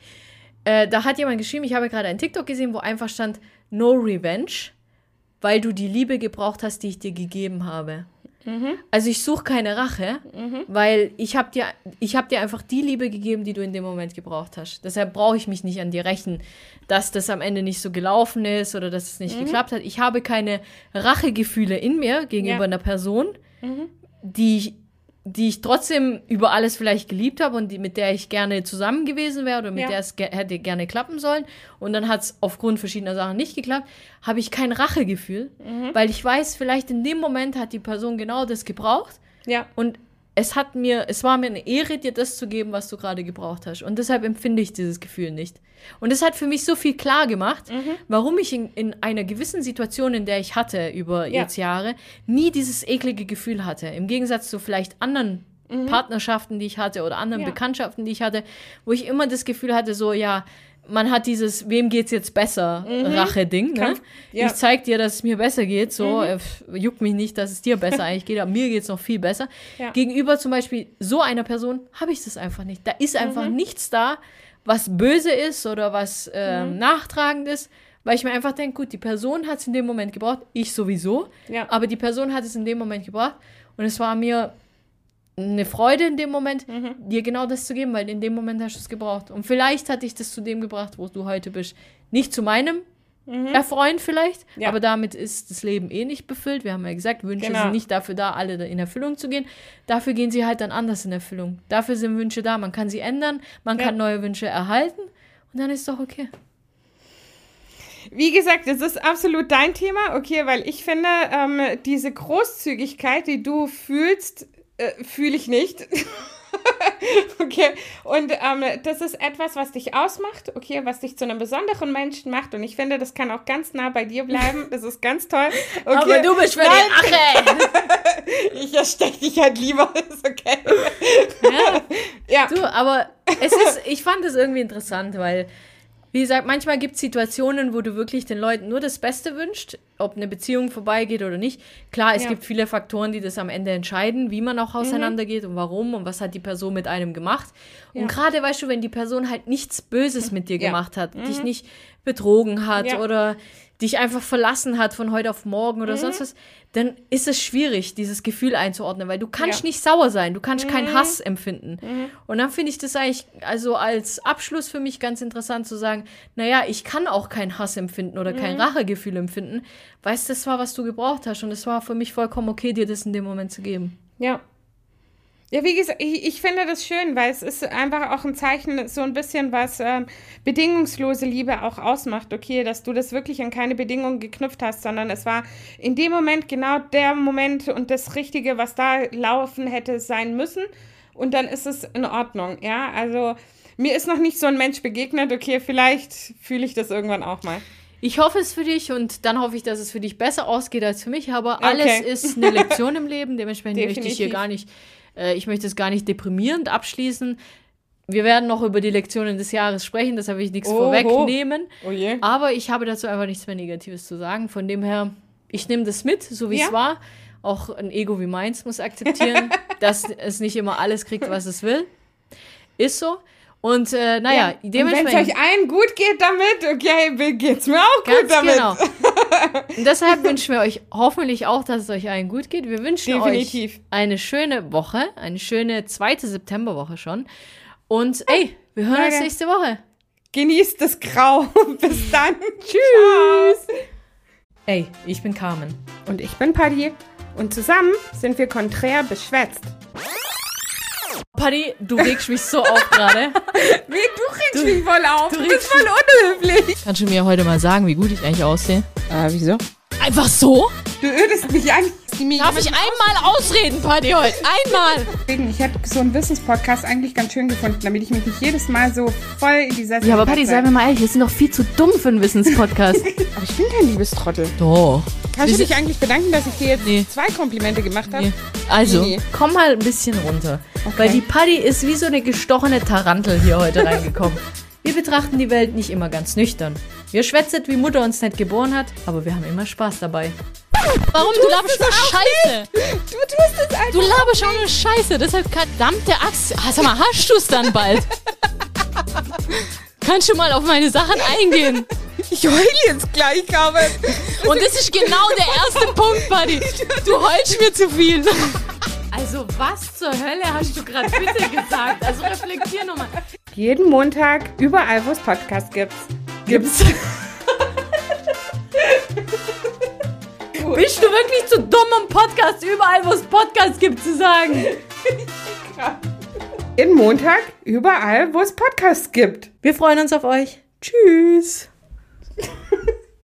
Da hat jemand geschrieben, ich habe gerade einen TikTok gesehen, wo einfach stand, no revenge, weil du die Liebe gebraucht hast, die ich dir gegeben habe. Also ich suche keine Rache, weil ich hab dir einfach die Liebe gegeben, die du in dem Moment gebraucht hast. Deshalb brauche ich mich nicht an dir rächen, dass das am Ende nicht so gelaufen ist oder dass es nicht geklappt hat. Ich habe keine Rachegefühle in mir gegenüber einer Person, die ich trotzdem über alles vielleicht geliebt habe und mit der ich gerne zusammen gewesen wäre oder mit der es hätte gerne klappen sollen. Und dann hat es aufgrund verschiedener Sachen nicht geklappt, habe ich kein Rachegefühl, weil ich weiß, vielleicht in dem Moment hat die Person genau das gebraucht. Ja. Und es war mir eine Ehre, dir das zu geben, was du gerade gebraucht hast. Und deshalb empfinde ich dieses Gefühl nicht. Und es hat für mich so viel klar gemacht, warum ich in einer gewissen Situation, in der ich hatte über jetzt Jahre, nie dieses eklige Gefühl hatte. Im Gegensatz zu vielleicht anderen Partnerschaften, die ich hatte oder anderen Bekanntschaften, die ich hatte, wo ich immer das Gefühl hatte, so, ja, man hat dieses, wem geht's jetzt besser, Rache-Ding, ne? Ja. Ich zeig dir, dass es mir besser geht, so, juckt mich nicht, dass es dir besser eigentlich geht, aber mir geht's noch viel besser. Ja. Gegenüber zum Beispiel so einer Person habe ich das einfach nicht. Da ist einfach nichts da, was böse ist oder was nachtragend ist, weil ich mir einfach denke, gut, die Person hat es in dem Moment gebraucht, ich sowieso, aber die Person hat es in dem Moment gebraucht und es war mir eine Freude in dem Moment, dir genau das zu geben, weil in dem Moment hast du es gebraucht. Und vielleicht hat dich das zu dem gebracht, wo du heute bist. Nicht zu meinem Erfreuen vielleicht, aber damit ist das Leben eh nicht befüllt. Wir haben ja gesagt, Wünsche sind nicht dafür da, alle in Erfüllung zu gehen. Dafür gehen sie halt dann anders in Erfüllung. Dafür sind Wünsche da. Man kann sie ändern, man kann neue Wünsche erhalten und dann ist es doch okay. Wie gesagt, das ist absolut dein Thema, okay, weil ich finde, diese Großzügigkeit, die du fühlst, fühle ich nicht. Okay, und das ist etwas, was dich ausmacht, okay, was dich zu einem besonderen Menschen macht und ich finde, das kann auch ganz nah bei dir bleiben, das ist ganz toll. Okay. Aber du bist für die Ache! Ich erstecke dich halt lieber, ist okay. Ja. Du, aber Ich fand es irgendwie interessant, weil, wie gesagt, manchmal gibt es Situationen, wo du wirklich den Leuten nur das Beste wünschst, ob eine Beziehung vorbeigeht oder nicht. Klar, es gibt viele Faktoren, die das am Ende entscheiden, wie man auch auseinandergeht und warum und was hat die Person mit einem gemacht. Und gerade, weißt du, wenn die Person halt nichts Böses mit dir gemacht hat, dich nicht betrogen hat oder dich einfach verlassen hat von heute auf morgen oder sonst was, dann ist es schwierig, dieses Gefühl einzuordnen, weil du kannst nicht sauer sein, du kannst keinen Hass empfinden. Und dann finde ich das eigentlich, also als Abschluss für mich ganz interessant zu sagen, naja, ich kann auch keinen Hass empfinden oder kein Rachegefühl empfinden, weil das war, was du gebraucht hast und es war für mich vollkommen okay, dir das in dem Moment zu geben. Ja. Ja, wie gesagt, ich finde das schön, weil es ist einfach auch ein Zeichen, so ein bisschen, was bedingungslose Liebe auch ausmacht. Okay, dass du das wirklich an keine Bedingungen geknüpft hast, sondern es war in dem Moment genau der Moment und das Richtige, was da laufen hätte sein müssen. Und dann ist es in Ordnung, ja. Also mir ist noch nicht so ein Mensch begegnet. Okay, vielleicht fühle ich das irgendwann auch mal. Ich hoffe es für dich und dann hoffe ich, dass es für dich besser ausgeht als für mich. Aber alles ist eine Lektion im Leben. Dementsprechend möchte ich hier gar nicht... Ich möchte es gar nicht deprimierend abschließen. Wir werden noch über die Lektionen des Jahres sprechen, deshalb will ich nichts vorwegnehmen. Oh je. Aber ich habe dazu einfach nichts mehr Negatives zu sagen. Von dem her, ich nehme das mit, so wie es war. Auch ein Ego wie meins muss akzeptieren, dass es nicht immer alles kriegt, was es will. Ist so. Und dementsprechend... Und wenn es euch allen gut geht damit, okay, geht's mir auch gut damit. Genau. Und deshalb wünschen wir euch hoffentlich auch, dass es euch allen gut geht. Wir wünschen euch eine schöne Woche, eine schöne 2. Septemberwoche schon. Und wir hören uns nächste Woche. Genießt das Grau. Bis dann. Tschüss. Ey, ich bin Carmen. Und ich bin Paddy. Und zusammen sind wir konträr beschwätzt. Paddy, du regst mich so auf gerade. Wie, du regst mich voll auf. Du bist voll unhöflich. Kannst du mir heute mal sagen, wie gut ich eigentlich aussehe? Wieso? Einfach so? Du ödest mich an. Darf ich einmal ausreden, Paddy, heute? Einmal! Ich hätte so einen Wissenspodcast eigentlich ganz schön gefunden, damit ich mich nicht jedes Mal so voll in dieser... Ja, aber Paddy, sei mir mal ehrlich, wir sind doch viel zu dumm für einen Wissenspodcast. Aber ich bin kein Liebestrottel. Doch. Kannst du dich eigentlich bedanken, dass ich dir jetzt 2 Komplimente gemacht habe? Nee. Also, komm mal ein bisschen runter. Okay. Weil die Paddy ist wie so eine gestochene Tarantel hier heute reingekommen. Wir betrachten die Welt nicht immer ganz nüchtern. Wir schwätzen, wie Mutter uns nicht geboren hat, aber wir haben immer Spaß dabei. Warum? Du laberst nur Scheiße. Du tust es einfach. Du laberst auch nur Scheiße. Deshalb verdammte Axt. Sag mal, hast du es dann bald? Kannst du mal auf meine Sachen eingehen? Ich heule jetzt gleich, Carmen. Und das ist genau der erste Punkt, Buddy. Du heulst mir zu viel. Also was zur Hölle hast du gerade bitte gesagt? Also reflektier nochmal. Jeden Montag, überall, wo es Podcasts gibt. Bist du wirklich zu dumm, um Podcast überall, wo es Podcasts gibt, zu sagen? Jeden Montag, überall, wo es Podcasts gibt. Wir freuen uns auf euch. Tschüss.